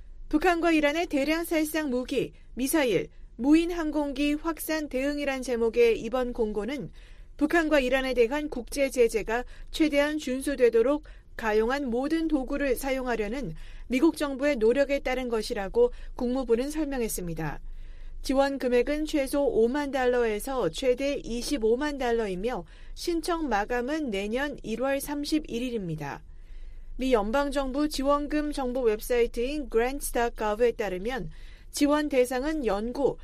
북한과 이란의 대량 살상 무기, 미사일, 무인 항공기 확산 대응이란 제목의 이번 공고는 북한과 이란에 대한 국제 제재가 최대한 준수되도록 가용한 모든 도구를 사용하려는 미국 정부의 노력에 따른 것이라고 국무부는 설명했습니다. 지원 금액은 최소 5만 달러에서 최대 25만 달러이며 신청 마감은 내년 1월 31일입니다. 미 연방정부 지원금 정보 웹사이트인 grants.gov에 따르면 지원 대상은 연구,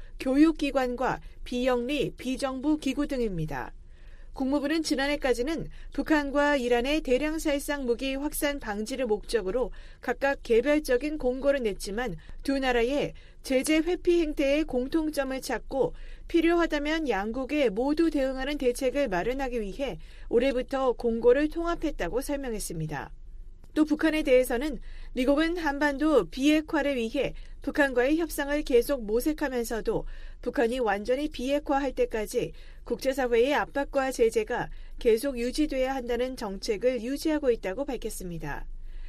교육기관과 비영리, 비정부 기구 등입니다. 국무부는 지난해까지는 북한과 이란의 대량 살상 무기 확산 방지를 목적으로 각각 개별적인 공고를 냈지만 두 나라의 제재 회피 행태의 공통점을 찾고 필요하다면 양국에 모두 대응하는 대책을 마련하기 위해 올해부터 공고를 통합했다고 설명했습니다. 또 북한에 대해서는 미국은 한반도 비핵화를 위해 북한과의 협상을 계속 모색하면서도 북한이 완전히 비핵화할 때까지 국제사회의 압박과 제재가 계속 유지돼야 한다는 정책을 유지하고 있다고 밝혔습니다.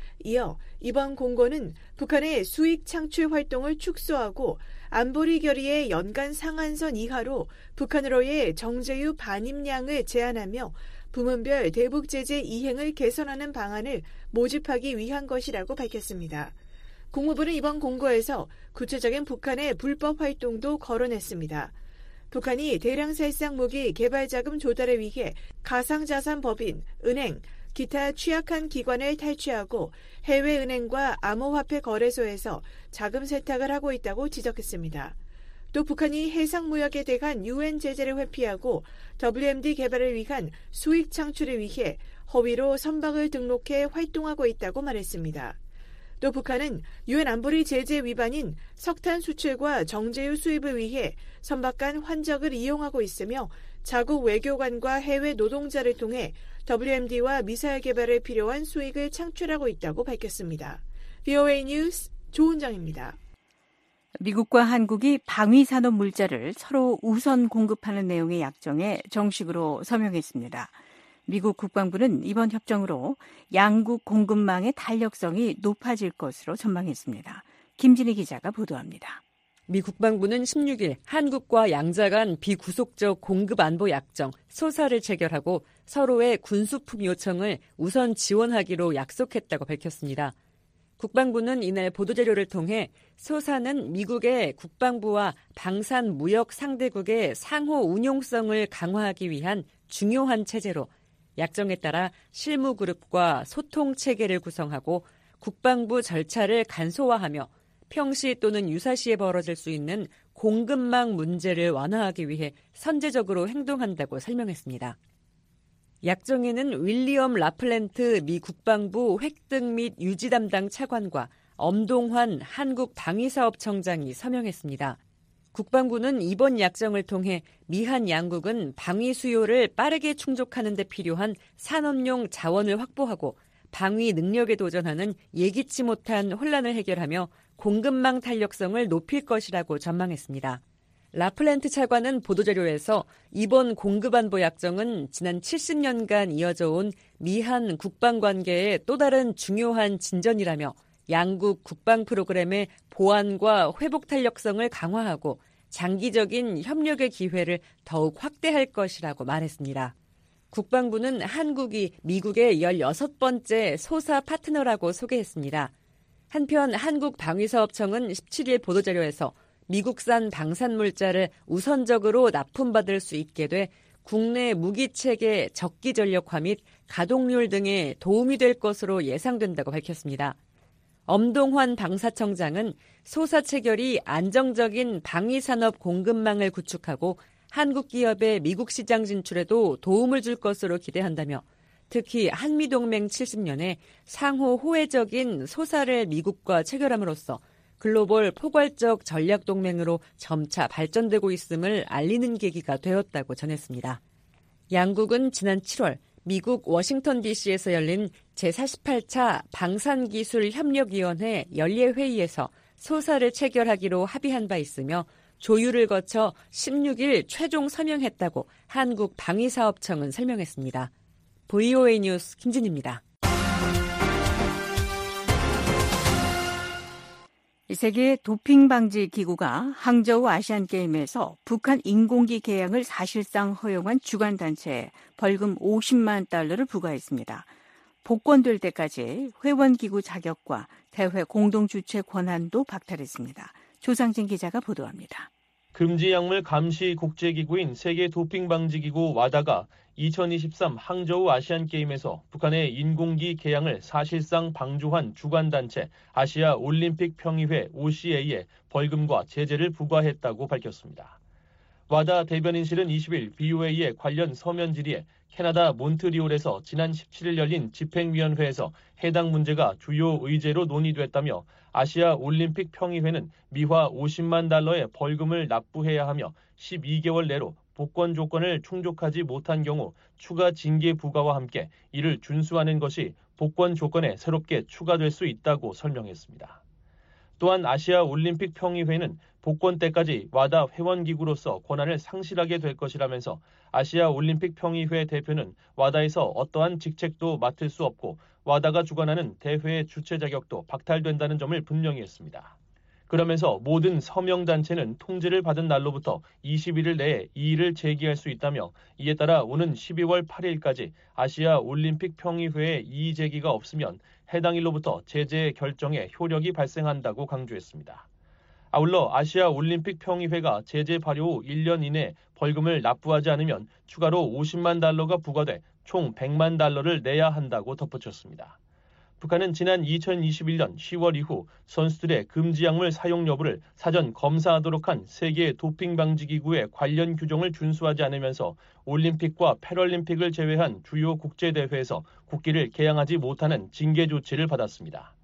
이어 이번 공고는 북한의 수익 창출 활동을 축소하고 안보리 결의의 연간 상한선 이하로 북한으로의 정제유 반입량을 제한하며 부문별 대북 제재 이행을 개선하는 방안을 모집하기 위한 것이라고 밝혔습니다. 국무부는 이번 공고에서 구체적인 북한의 불법 활동도 거론했습니다. 북한이 대량 살상 무기 개발 자금 조달을 위해 가상자산 법인, 은행, 기타 취약한 기관을 탈취하고 해외은행과 암호화폐 거래소에서 자금 세탁을 하고 있다고 지적했습니다. 또 북한이 해상무역에 대한 UN 제재를 회피하고 WMD 개발을 위한 수익 창출을 위해 허위로 선박을 등록해 활동하고 있다고 말했습니다. 또 북한은 유엔 안보리 제재 위반인 석탄 수출과 정제유 수입을 위해 선박간 환적을 이용하고 있으며 자국 외교관과 해외 노동자를 통해 WMD와 미사일 개발에 필요한 수익을 창출하고 있다고 밝혔습니다. VOA 뉴스 조은정입니다. 미국과 한국이 방위산업 물자를 서로 우선 공급하는 내용의 약정에 정식으로 서명했습니다. 미국 국방부는 이번 협정으로 양국 공급망의 탄력성이 높아질 것으로 전망했습니다. 김진희 기자가 보도합니다. 미 국방부는 16일 한국과 양자 간 비구속적 공급안보 약정 소사를 체결하고 서로의 군수품 요청을 우선 지원하기로 약속했다고 밝혔습니다. 국방부는 이날 보도자료를 통해 소사는 미국의 국방부와 방산 무역 상대국의 상호 운용성을 강화하기 위한 중요한 체제로 약정에 따라 실무그룹과 소통체계를 구성하고 국방부 절차를 간소화하며 평시 또는 유사시에 벌어질 수 있는 공급망 문제를 완화하기 위해 선제적으로 행동한다고 설명했습니다. 약정에는 윌리엄 라플랜트 미 국방부 획득 및 유지 담당 차관과 엄동환 한국 방위사업청장이 서명했습니다. 국방부는 이번 약정을 통해 미한 양국은 방위 수요를 빠르게 충족하는 데 필요한 산업용 자원을 확보하고 방위 능력에 도전하는 예기치 못한 혼란을 해결하며 공급망 탄력성을 높일 것이라고 전망했습니다. 라플랜트 차관은 보도자료에서 이번 공급안보 약정은 지난 70년간 이어져 온 미한 국방관계의 또 다른 중요한 진전이라며 양국 국방 프로그램의 보완과 회복 탄력성을 강화하고 장기적인 협력의 기회를 더욱 확대할 것이라고 말했습니다. 국방부는 한국이 미국의 16번째 소사 파트너라고 소개했습니다. 한편 한국방위사업청은 17일 보도자료에서 미국산 방산물자를 우선적으로 납품받을 수 있게 돼 국내 무기체계 적기 전력화 및 가동률 등에 도움이 될 것으로 예상된다고 밝혔습니다. 엄동환 방사청장은 소사 체결이 안정적인 방위산업 공급망을 구축하고 한국 기업의 미국 시장 진출에도 도움을 줄 것으로 기대한다며 특히 한미동맹 70년에 상호 호혜적인 소사를 미국과 체결함으로써 글로벌 포괄적 전략동맹으로 점차 발전되고 있음을 알리는 계기가 되었다고 전했습니다. 양국은 지난 7월 미국 워싱턴 DC에서 열린 제48차 방산기술협력위원회 연례회의에서 소사를 체결하기로 합의한 바 있으며 조율을 거쳐 16일 최종 서명했다고 한국 방위사업청은 설명했습니다. VOA 뉴스 김진희입니다. 세계 도핑 방지 기구가 항저우 아시안게임에서 북한 인공기 개양을 사실상 허용한 주관단체에 벌금 50만 달러를 부과했습니다. 복권될 때까지 회원기구 자격과 대회 공동주최 권한도 박탈했습니다. 조상진 기자가 보도합니다. 금지 약물 감시 국제기구인 세계 도핑 방지 기구 와다가 2023 항저우 아시안게임에서 북한의 인공기 개양을 사실상 방조한 주관단체 아시아 올림픽 평의회 OCA에 벌금과 제재를 부과했다고 밝혔습니다. 와다 대변인실은 20일 VOA의 관련 서면 질의에 캐나다 몬트리올에서 지난 17일 열린 집행위원회에서 해당 문제가 주요 의제로 논의됐다며 아시아 올림픽 평의회는 미화 50만 달러의 벌금을 납부해야 하며 12개월 내로 복권 조건을 충족하지 못한 경우 추가 징계 부과와 함께 이를 준수하는 것이 복권 조건에 새롭게 추가될 수 있다고 설명했습니다. 또한 아시아 올림픽 평의회는 복권 때까지 와다 회원기구로서 권한을 상실하게 될 것이라면서 아시아 올림픽 평의회 대표는 와다에서 어떠한 직책도 맡을 수 없고 와다가 주관하는 대회의 주최 자격도 박탈된다는 점을 분명히 했습니다. 그러면서 모든 서명단체는 통지를 받은 날로부터 21일 내에 이의를 제기할 수 있다며 이에 따라 오는 12월 8일까지 아시아 올림픽 평의회에 이의 제기가 없으면 해당 일로부터 제재 결정에 효력이 발생한다고 강조했습니다. 아울러 아시아 올림픽 평의회가 제재 발효 후 1년 이내 벌금을 납부하지 않으면 추가로 50만 달러가 부과돼 총 100만 달러를 내야 한다고 덧붙였습니다. 북한은 지난 2021년 10월 이후 선수들의 금지 약물 사용 여부를 사전 검사하도록 한 세계 도핑 방지 기구의 관련 규정을 준수하지 않으면서 올림픽과 패럴림픽을 제외한 주요 국제 대회에서 국기를 개양하지 못하는 징계 조치를 받았습니다.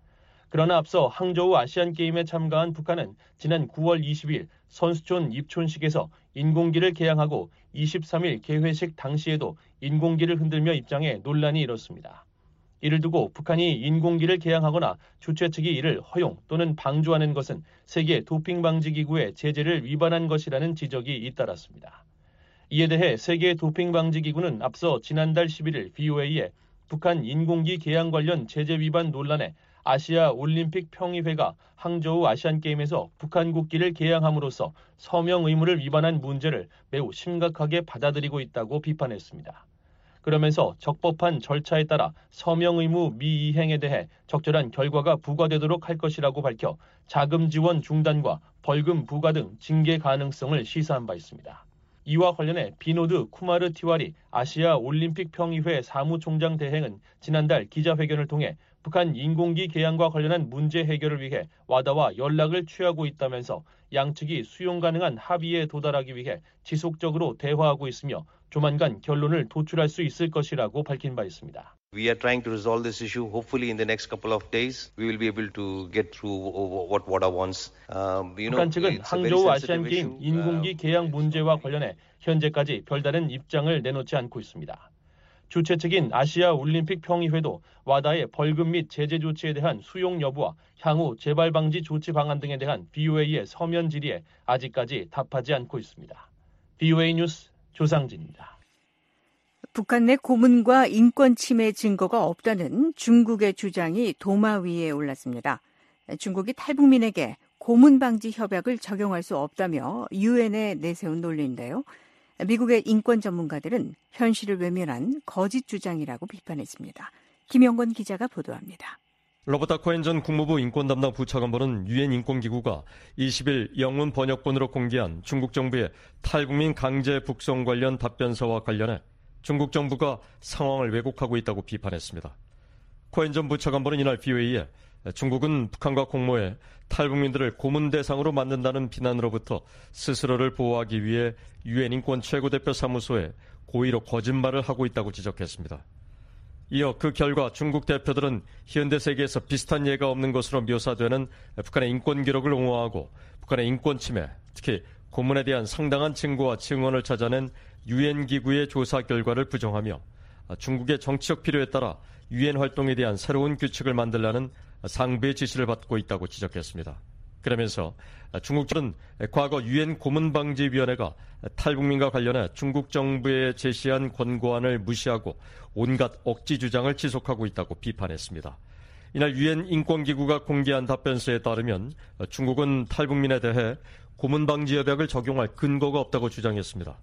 그러나 앞서 항저우 아시안게임에 참가한 북한은 지난 9월 20일 선수촌 입촌식에서 인공기를 개양하고 23일 개회식 당시에도 인공기를 흔들며 입장해 논란이 일었습니다. 이를 두고 북한이 인공기를 개양하거나 주최 측이 이를 허용 또는 방조하는 것은 세계 도핑방지기구의 제재를 위반한 것이라는 지적이 잇따랐습니다. 이에 대해 세계 도핑방지기구는 앞서 지난달 11일 VOA에 북한 인공기 개양 관련 제재 위반 논란에 아시아 올림픽 평의회가 항저우 아시안게임에서 북한 국기를 개양함으로써 서명 의무를 위반한 문제를 매우 심각하게 받아들이고 있다고 비판했습니다. 그러면서 적법한 절차에 따라 서명 의무 미이행에 대해 적절한 결과가 부과되도록 할 것이라고 밝혀 자금 지원 중단과 벌금 부과 등 징계 가능성을 시사한 바 있습니다. 이와 관련해 비노드 쿠마르 티와리 아시아 올림픽 평의회 사무총장 대행은 지난달 기자회견을 통해 북한 인공기 개양과 관련한 문제 해결을 위해 와다와 연락을 취하고 있다면서 양측이 수용 가능한 합의에 도달하기 위해 지속적으로 대화하고 있으며 조만간 결론을 도출할 수 있을 것이라고 밝힌 바 있습니다. We are trying to resolve this issue. Hopefully, in the next couple of days, we will be able to get through what WADA wants. 북한 측은 항저우 아시안게임 인공기 개양 문제와 관련해 현재까지 별다른 입장을 내놓지 않고 있습니다. 주최 측인 아시아 올림픽 평의회도 와다의 벌금 및 제재 조치에 대한 수용 여부와 향후 재발 방지 조치 방안 등에 대한 VOA의 서면 질의에 아직까지 답하지 않고 있습니다. VOA 뉴스 조상진입니다. 북한 내 고문과 인권 침해 증거가 없다는 중국의 주장이 도마 위에 올랐습니다. 중국이 탈북민에게 고문 방지 협약을 적용할 수 없다며 유엔에 내세운 논리인데요. 미국의 인권 전문가들은 현실을 외면한 거짓 주장이라고 비판했습니다. 김영건 기자가 보도합니다. 로버타 코엔 전 국무부 인권 담당 부차관보는 유엔 인권기구가 20일 영문 번역본으로 공개한 중국 정부의 탈북민 강제 북송 관련 답변서와 관련해 중국 정부가 상황을 왜곡하고 있다고 비판했습니다. 코엔 전 부차관보는 이날 VOA에 중국은 북한과 공모해 탈북민들을 고문 대상으로 만든다는 비난으로부터 스스로를 보호하기 위해 유엔 인권 최고대표 사무소에 고의로 거짓말을 하고 있다고 지적했습니다. 이어 그 결과 중국 대표들은 현대 세계에서 비슷한 예가 없는 것으로 묘사되는 북한의 인권 기록을 옹호하고 북한의 인권 침해, 특히 고문에 대한 상당한 증거와 증언을 찾아낸 유엔 기구의 조사 결과를 부정하며 중국의 정치적 필요에 따라 유엔 활동에 대한 새로운 규칙을 만들라는 상부의 지시를 받고 있다고 지적했습니다. 그러면서 중국 측은 과거 유엔 고문방지위원회가 탈북민과 관련해 중국 정부에 제시한 권고안을 무시하고 온갖 억지 주장을 지속하고 있다고 비판했습니다. 이날 유엔 인권기구가 공개한 답변서에 따르면 중국은 탈북민에 대해 고문방지 협약을 적용할 근거가 없다고 주장했습니다.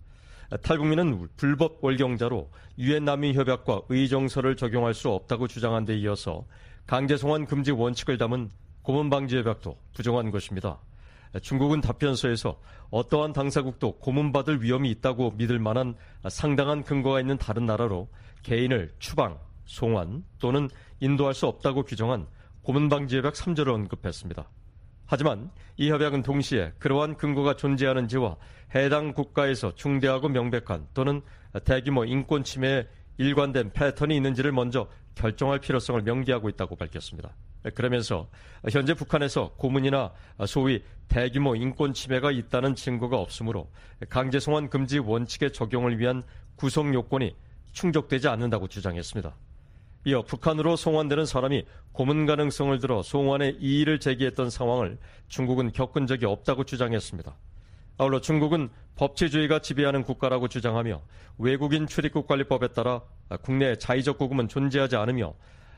탈북민은 불법 월경자로 유엔 난민협약과 의정서를 적용할 수 없다고 주장한 데 이어서 강제 송환 금지 원칙을 담은 고문방지협약도 부정한 것입니다. 중국은 답변서에서 어떠한 당사국도 고문받을 위험이 있다고 믿을 만한 상당한 근거가 있는 다른 나라로 개인을 추방, 송환 또는 인도할 수 없다고 규정한 고문방지협약 3조를 언급했습니다. 하지만 이 협약은 동시에 그러한 근거가 존재하는지와 해당 국가에서 중대하고 명백한 또는 대규모 인권 침해에 일관된 패턴이 있는지를 먼저 결정할 필요성을 명기하고 있다고 밝혔습니다. 그러면서 현재 북한에서 고문이나 소위 대규모 인권 침해가 있다는 증거가 없으므로 강제 송환 금지 원칙의 적용을 위한 구성 요건이 충족되지 않는다고 주장했습니다. 이어 북한으로 송환되는 사람이 고문 가능성을 들어 송환의 이의를 제기했던 상황을 중국은 겪은 적이 없다고 주장했습니다. 아울러 중국은 법치주의가 지배하는 국가라고 주장하며 외국인 출입국 관리법에 따라 국내 자의적 구금은 존재하지 않으며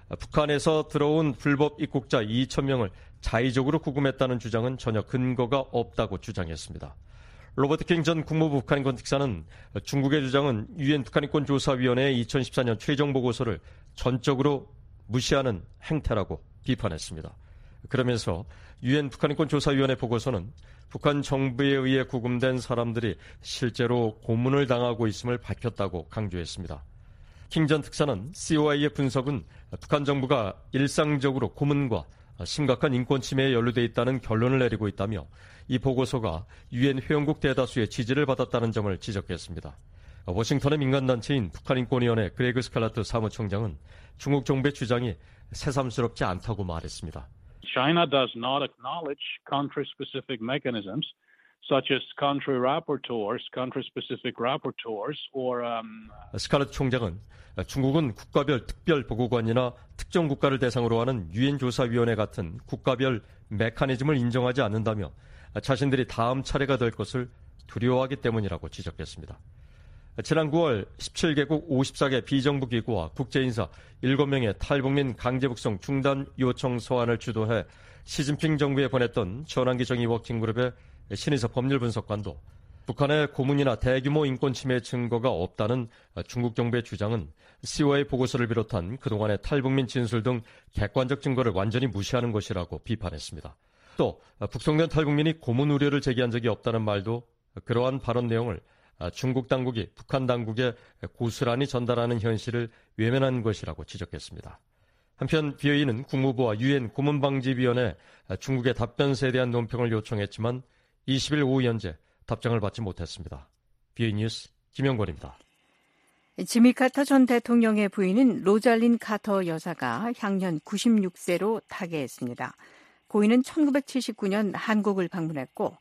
북한에서 들어온 불법 입국자 2,000명을 자의적으로 구금했다는 주장은 전혀 근거가 없다고 주장했습니다. 로버트 킹 전 국무부 북한인권 특사는 중국의 주장은 유엔 북한인권조사위원회의 2014년 최종 보고서를 전적으로 무시하는 행태라고 비판했습니다. 그러면서 유엔 북한인권조사위원회 보고서는 북한 정부에 의해 구금된 사람들이 실제로 고문을 당하고 있음을 밝혔다고 강조했습니다. 킹 전 특사는 COI의 분석은 북한 정부가 일상적으로 고문과 심각한 인권 침해에 연루돼 있다는 결론을 내리고 있다며 이 보고서가 유엔 회원국 대다수의 지지를 받았다는 점을 지적했습니다. 워싱턴의 민간단체인 북한인권위원회 그레그 스칼라트 사무총장은 중국 정부의 주장이 새삼스럽지 않다고 말했습니다. China does not acknowledge country-specific mechanisms such as country rapporteurs, country-specific rapporteurs, or 스칼렛 총장은 중국은 국가별 특별 보고관이나 특정 국가를 대상으로 하는 유엔 조사위원회 같은 국가별 메커니즘을 인정하지 않는다며 자신들이 다음 차례가 될 것을 두려워하기 때문이라고 지적했습니다. 지난 9월 17개국 54개 비정부 기구와 국제인사 7명의 탈북민 강제북송 중단 요청 서한을 주도해 시진핑 정부에 보냈던 전환기 정의 워킹그룹의 신희섭 법률분석관도 북한의 고문이나 대규모 인권 침해 증거가 없다는 중국 정부의 주장은 COA 보고서를 비롯한 그동안의 탈북민 진술 등 객관적 증거를 완전히 무시하는 것이라고 비판했습니다. 또 북송된 탈북민이 고문 우려를 제기한 적이 없다는 말도 그러한 발언 내용을 중국 당국이 북한 당국에 고스란히 전달하는 현실을 외면한 것이라고 지적했습니다. 한편 BOE는 국무부와 유엔 고문방지위원회 중국의 답변서에 대한 논평을 요청했지만 20일 오후 현재 답장을 받지 못했습니다. BOE 뉴스 김영권입니다. 지미 카터 전 대통령의 부인인 로잘린 카터 여사가 향년 96세로 타계했습니다. 고인은 1979년 한국을 방문했고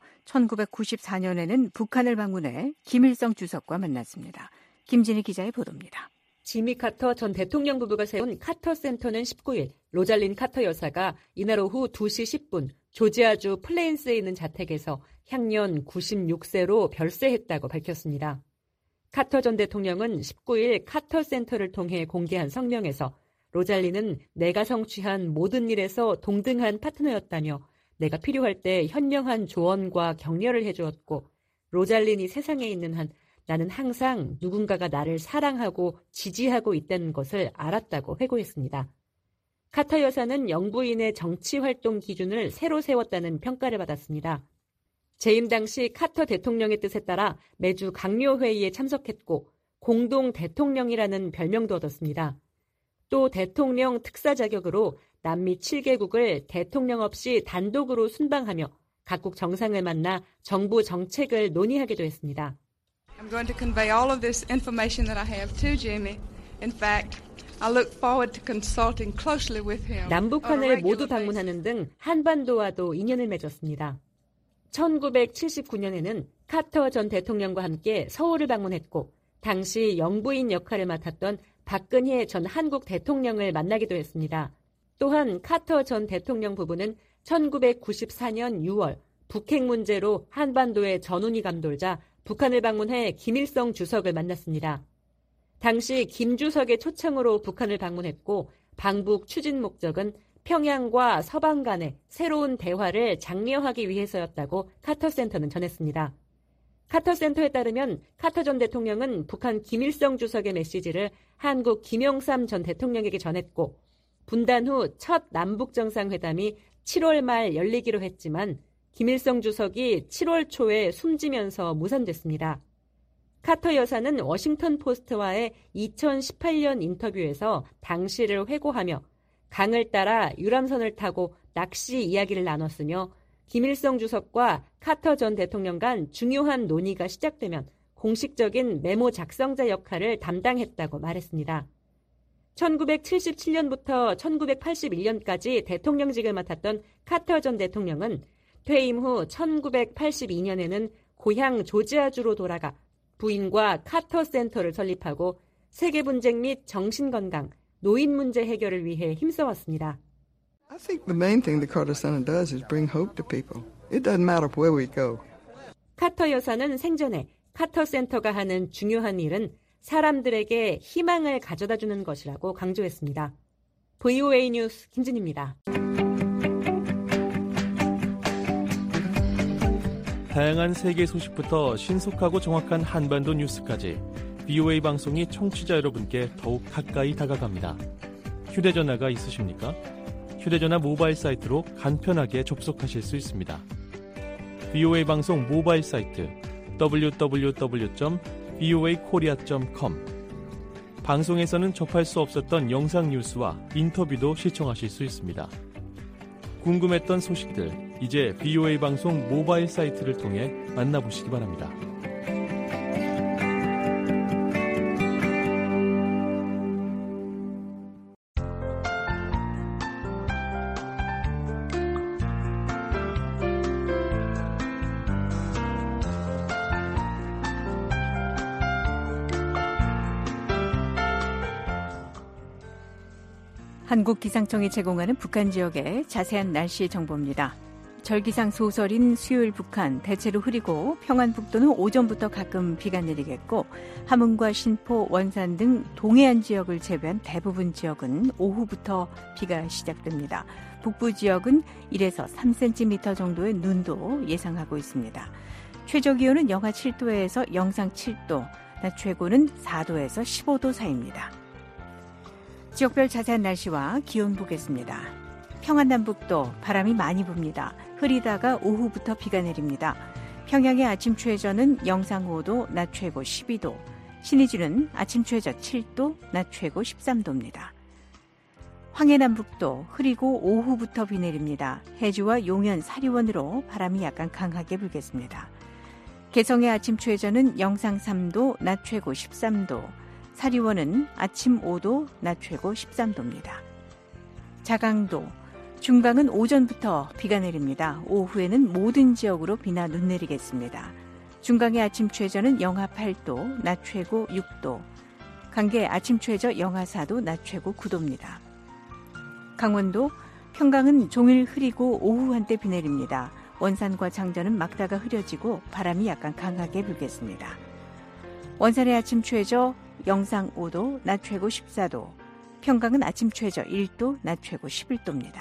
1994년에는 북한을 방문해 김일성 주석과 만났습니다. 김진희 기자의 보도입니다. 지미 카터 전 대통령 부부가 세운 카터 센터는 19일 로잘린 카터 여사가 이날 오후 2시 10분 조지아주 플레인스에 있는 자택에서 향년 96세로 별세했다고 밝혔습니다. 카터 전 대통령은 19일 카터 센터를 통해 공개한 성명에서 로잘린은 내가 성취한 모든 일에서 동등한 파트너였다며 내가 필요할 때 현명한 조언과 격려를 해주었고 로잘린이 세상에 있는 한 나는 항상 누군가가 나를 사랑하고 지지하고 있다는 것을 알았다고 회고했습니다. 카터 여사는 영부인의 정치활동 기준을 새로 세웠다는 평가를 받았습니다. 재임 당시 카터 대통령의 뜻에 따라 매주 강요회의에 참석했고 공동 대통령이라는 별명도 얻었습니다. 또 대통령 특사 자격으로 남미 7개국을 대통령 없이 단독으로 순방하며 각국 정상을 만나 정부 정책을 논의하기도 했습니다. I'm going to convey all of this information that I have to Jimmy. In fact, I look forward to consulting closely with him. 남북한을 모두 방문하는 등 한반도와도 인연을 맺었습니다. 1979년에는 카터 전 대통령과 함께 서울을 방문했고 당시 영부인 역할을 맡았던 박근혜 전 한국 대통령을 만나기도 했습니다. 또한 카터 전 대통령 부부는 1994년 6월 북핵 문제로 한반도의 전운이 감돌자 북한을 방문해 김일성 주석을 만났습니다. 당시 김 주석의 초청으로 북한을 방문했고 방북 추진 목적은 평양과 서방 간의 새로운 대화를 장려하기 위해서였다고 카터 센터는 전했습니다. 카터 센터에 따르면 카터 전 대통령은 북한 김일성 주석의 메시지를 한국 김영삼 전 대통령에게 전했고 분단 후 첫 남북 정상회담이 7월 말 열리기로 했지만 김일성 주석이 7월 초에 숨지면서 무산됐습니다. 카터 여사는 워싱턴 포스트와의 2018년 인터뷰에서 당시를 회고하며 강을 따라 유람선을 타고 낚시 이야기를 나눴으며 김일성 주석과 카터 전 대통령 간 중요한 논의가 시작되면 공식적인 메모 작성자 역할을 담당했다고 말했습니다. 1977년부터 1981년까지 대통령직을 맡았던 카터 전 대통령은 퇴임 후 1982년에는 고향 조지아주로 돌아가 부인과 카터 센터를 설립하고 세계 분쟁 및 정신건강, 노인 문제 해결을 위해 힘써왔습니다. I think the main thing the Carter Center does is bring hope to people. It doesn't matter where we go. 카터 여사는 생전에 카터 센터가 하는 중요한 일은 사람들에게 희망을 가져다주는 것이라고 강조했습니다. VOA 뉴스 김진입니다. 다양한 세계 소식부터 신속하고 정확한 한반도 뉴스까지 VOA 방송이 청취자 여러분께 더욱 가까이 다가갑니다. 휴대전화가 있으십니까? 휴대전화 모바일 사이트로 간편하게 접속하실 수 있습니다. VOA 방송 모바일 사이트 www.voakorea.com 방송에서는 접할 수 없었던 영상 뉴스와 인터뷰도 시청하실 수 있습니다. 궁금했던 소식들 이제 VOA 방송 모바일 사이트를 통해 만나보시기 바랍니다. 한국기상청이 제공하는 북한 지역의 자세한 날씨 정보입니다. 절기상 소설인 수요일 북한 대체로 흐리고 평안북도는 오전부터 가끔 비가 내리겠고 함흥과 신포, 원산 등 동해안 지역을 제외한 대부분 지역은 오후부터 비가 시작됩니다. 북부 지역은 1에서 3cm 정도의 눈도 예상하고 있습니다. 최저기온은 영하 7도에서 영상 7도, 낮 최고는 4도에서 15도 사이입니다. 지역별 자세한 날씨와 기온 보겠습니다. 평안남북도 바람이 많이 붑니다. 흐리다가 오후부터 비가 내립니다. 평양의 아침 최저는 영상 5도, 낮 최고 12도. 신의주는 아침 최저 7도, 낮 최고 13도입니다. 황해남북도 흐리고 오후부터 비 내립니다. 해주와 용현, 사리원으로 바람이 약간 강하게 불겠습니다. 개성의 아침 최저는 영상 3도, 낮 최고 13도. 사리원은 아침 5도, 낮 최고 13도입니다. 자강도, 중강은 오전부터 비가 내립니다. 오후에는 모든 지역으로 비나 눈 내리겠습니다. 중강의 아침 최저는 영하 8도, 낮 최고 6도. 강계 아침 최저 영하 4도, 낮 최고 9도입니다. 강원도, 평강은 종일 흐리고 오후 한때 비 내립니다. 원산과 장전은 막다가 흐려지고 바람이 약간 강하게 불겠습니다. 원산의 아침 최저 영상 5도, 낮 최고 14도. 평강은 아침 최저 1도, 낮 최고 11도입니다.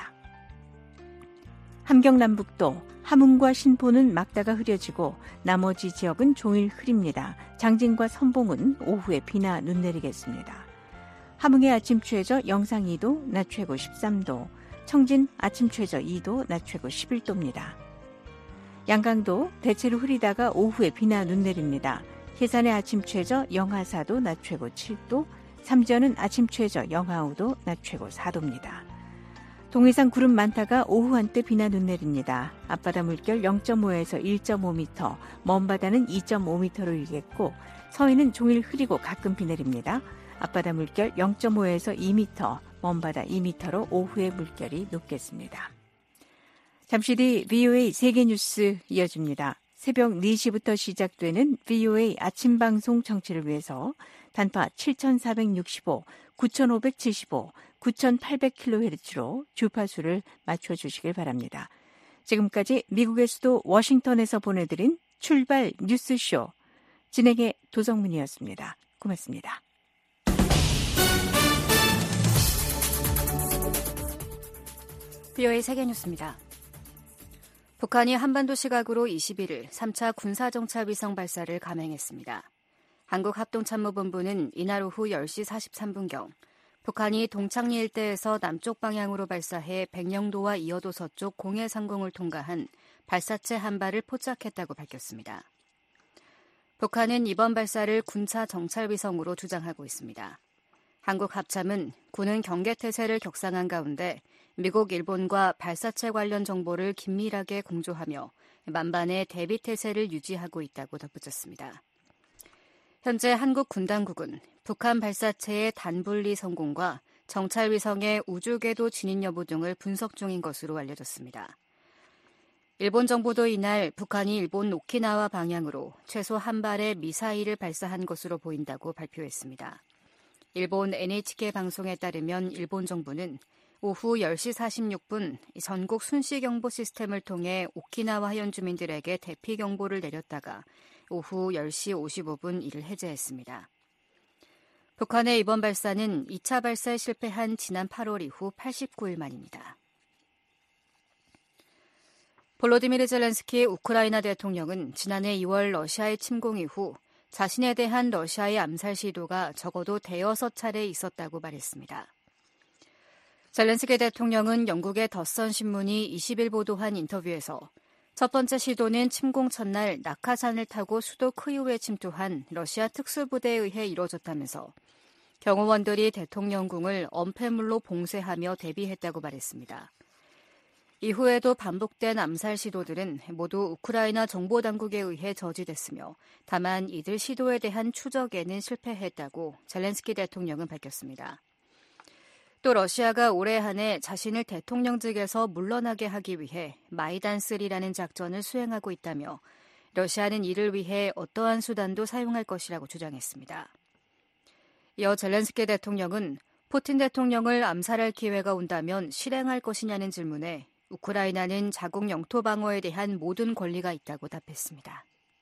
함경남북도, 함흥과 신포는 막다가 흐려지고 나머지 지역은 종일 흐립니다. 장진과 선봉은 오후에 비나 눈 내리겠습니다. 함흥의 아침 최저 영상 2도, 낮 최고 13도. 청진 아침 최저 2도, 낮 최고 11도입니다. 양강도 대체로 흐리다가 오후에 비나 눈 내립니다. 해산의 아침 최저 영하 4도, 낮 최고 7도. 삼전은 아침 최저 영하 5도, 낮 최고 4도입니다. 동해상 구름 많다가 오후 한때 비나 눈 내립니다. 앞바다 물결 0.5에서 1.5m, 먼바다는 2.5m로 일겠고 서해는 종일 흐리고 가끔 비 내립니다. 앞바다 물결 0.5에서 2m, 먼바다 2m로 오후에 물결이 높겠습니다. 잠시 뒤 VOA 세계뉴스 이어집니다. 새벽 4시부터 시작되는 VOA 아침 방송 청취를 위해서 단파 7465, 9575, 9800kHz로 주파수를 맞춰주시길 바랍니다. 지금까지 미국의 수도 워싱턴에서 보내드린 출발 뉴스쇼 진행의 도성문이었습니다. 고맙습니다. VOA 세계뉴스입니다. 북한이 한반도 시각으로 21일 3차 군사정찰 위성 발사를 감행했습니다. 한국합동참모본부는 이날 오후 10시 43분경 북한이 동창리 일대에서 남쪽 방향으로 발사해 백령도와 이어도 서쪽 공해 상공을 통과한 발사체 한 발을 포착했다고 밝혔습니다. 북한은 이번 발사를 군사 정찰 위성으로 주장하고 있습니다. 한국합참은 군은 경계태세를 격상한 가운데 미국, 일본과 발사체 관련 정보를 긴밀하게 공조하며 만반의 대비태세를 유지하고 있다고 덧붙였습니다. 현재 한국 군 당국은 북한 발사체의 단분리 성공과 정찰 위성의 우주궤도 진입 여부 등을 분석 중인 것으로 알려졌습니다. 일본 정부도 이날 북한이 일본 오키나와 방향으로 최소 한 발의 미사일을 발사한 것으로 보인다고 발표했습니다. 일본 NHK 방송에 따르면 일본 정부는 오후 10시 46분 전국 순시경보 시스템을 통해 오키나와 하현 주민들에게 대피 경보를 내렸다가 오후 10시 55분 이를 해제했습니다. 북한의 이번 발사는 2차 발사에 실패한 지난 8월 이후 89일 만입니다. 볼로디미르 젤렌스키 우크라이나 대통령은 지난해 2월 러시아의 침공 이후 자신에 대한 러시아의 암살 시도가 적어도 대여섯 차례 있었다고 말했습니다. 젤렌스키 대통령은 영국의 더선 신문이 20일 보도한 인터뷰에서 첫 번째 시도는 침공 첫날 낙하산을 타고 수도 크이우에 침투한 러시아 특수부대에 의해 이루어졌다면서 경호원들이 대통령궁을 엄폐물로 봉쇄하며 대비했다고 말했습니다. 이후에도 반복된 암살 시도들은 모두 우크라이나 정보당국에 의해 저지됐으며 다만 이들 시도에 대한 추적에는 실패했다고 젤렌스키 대통령은 밝혔습니다. 또 러시아가 올해 한 해 자신을 대통령직에서 물러나게 하기 위해 마이단3라는 작전을 수행하고 있다며 러시아는 이를 위해 어떠한 수단도 사용할 것이라고 주장했습니다. 이어 젤렌스키 대통령은 푸틴 대통령을 암살할 기회가 온다면 실행할 것이냐는 질문에 우크라이나는 자국 영토 방어에 대한 모든 권리가 있다고 답했습니다.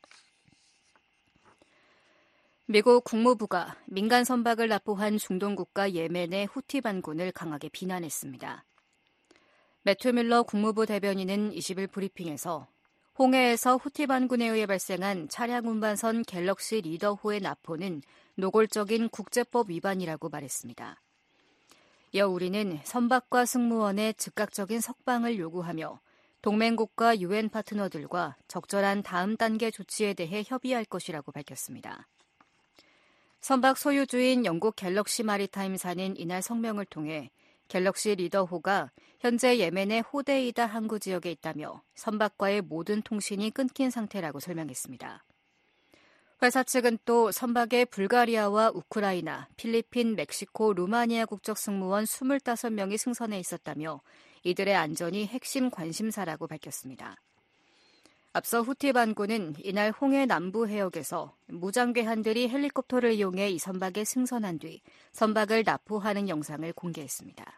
미국 국무부가 민간 선박을 납포한 중동 국가 예멘의 후티 반군을 강하게 비난했습니다. 매튜 밀러 국무부 대변인은 20일 브리핑에서 홍해에서 후티 반군에 의해 발생한 차량 운반선 갤럭시 리더호의 납포는 노골적인 국제법 위반이라고 말했습니다. 이어 우리는 선박과 승무원의 즉각적인 석방을 요구하며 동맹국과 유엔 파트너들과 적절한 다음 단계 조치에 대해 협의할 것이라고 밝혔습니다. 선박 소유주인 영국 갤럭시 마리타임사는 이날 성명을 통해 갤럭시 리더호가 현재 예멘의 호데이다 항구 지역에 있다며 선박과의 모든 통신이 끊긴 상태라고 설명했습니다. 회사 측은 또 선박에 불가리아와 우크라이나, 필리핀, 멕시코, 루마니아 국적 승무원 25명이 승선해 있었다며 이들의 안전이 핵심 관심사라고 밝혔습니다. 앞서 후티 반군은 이날 홍해 남부 해역에서 무장괴한들이 헬리콥터를 이용해 이 선박에 승선한 뒤 선박을 납포하는 영상을 공개했습니다.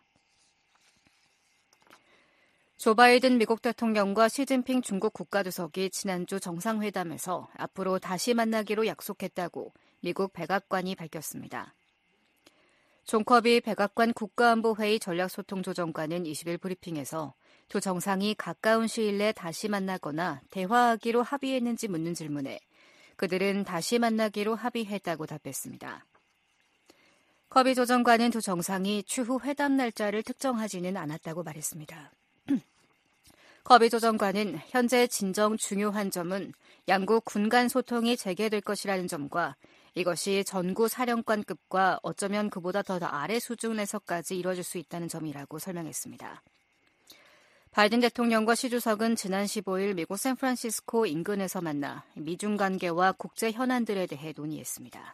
조 바이든 미국 대통령과 시진핑 중국 국가주석이 지난주 정상회담에서 앞으로 다시 만나기로 약속했다고 미국 백악관이 밝혔습니다. 존 커비 백악관 국가안보회의 전략소통조정관은 20일 브리핑에서 두 정상이 가까운 시일 내에 다시 만나거나 대화하기로 합의했는지 묻는 질문에 그들은 다시 만나기로 합의했다고 답했습니다. 커비 조정관은 두 정상이 추후 회담 날짜를 특정하지는 않았다고 말했습니다. 커비 조정관은 현재 진정 중요한 점은 양국 군 간 소통이 재개될 것이라는 점과 이것이 전구 사령관급과 어쩌면 그보다 더 아래 수준에서까지 이뤄질 수 있다는 점이라고 설명했습니다. 바이든 대통령과 시 주석은 지난 15일 미국 샌프란시스코 인근에서 만나 미중 관계와 국제 현안들에 대해 논의했습니다.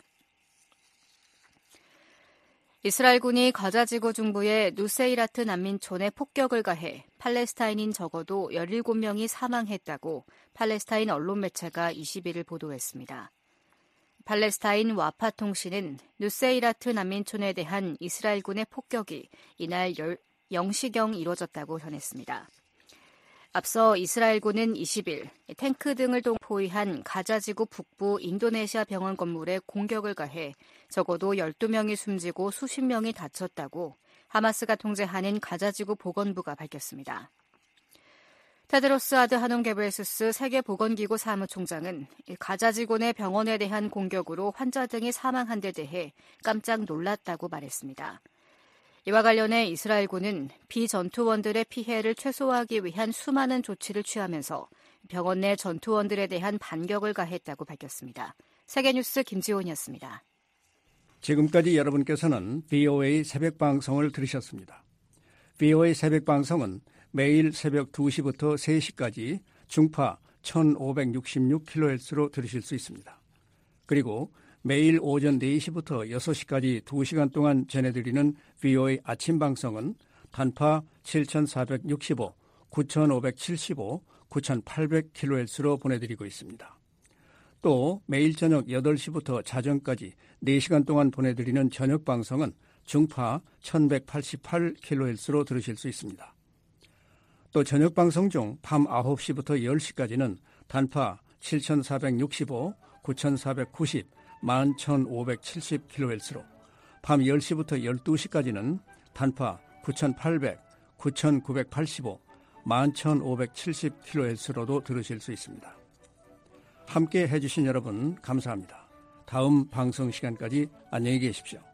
이스라엘군이 가자지구 중부의 누세이라트 난민촌에 폭격을 가해 팔레스타인인 적어도 17명이 사망했다고 팔레스타인 언론 매체가 21일 보도했습니다. 팔레스타인 와파 통신은 누세이라트 난민촌에 대한 이스라엘군의 폭격이 이날 0시경 이뤄졌다고 전했습니다. 앞서 이스라엘군은 20일 탱크 등을 포위한 가자지구 북부 인도네시아 병원 건물에 공격을 가해 적어도 12명이 숨지고 수십 명이 다쳤다고 하마스가 통제하는 가자지구 보건부가 밝혔습니다. 테드로스 아드하놈 게브레수스 세계보건기구 사무총장은 가자지구 내 병원에 대한 공격으로 환자 등이 사망한 데 대해 깜짝 놀랐다고 말했습니다. 이와 관련해 이스라엘군은 비전투원들의 피해를 최소화하기 위한 수많은 조치를 취하면서 병원 내 전투원들에 대한 반격을 가했다고 밝혔습니다. 세계뉴스 김지원이었습니다. 지금까지 여러분께서는 VOA 새벽방송을 들으셨습니다. VOA 새벽방송은 매일 새벽 2시부터 3시까지 중파 1566kHz로 들으실 수 있습니다. 그리고 매일 오전 4시부터 6시까지 2시간 동안 전해드리는 VOA 아침 방송은 단파 7465, 9575, 9800kHz로 보내드리고 있습니다. 또 매일 저녁 8시부터 자정까지 4시간 동안 보내드리는 저녁 방송은 중파 1188kHz로 들으실 수 있습니다. 또 저녁 방송 중 밤 9시부터 10시까지는 단파 7465, 9490, 11570kHz로 밤 10시부터 12시까지는 단파 9800, 9985, 11570kHz로도 들으실 수 있습니다. 함께 해주신 여러분 감사합니다. 다음 방송 시간까지 안녕히 계십시오.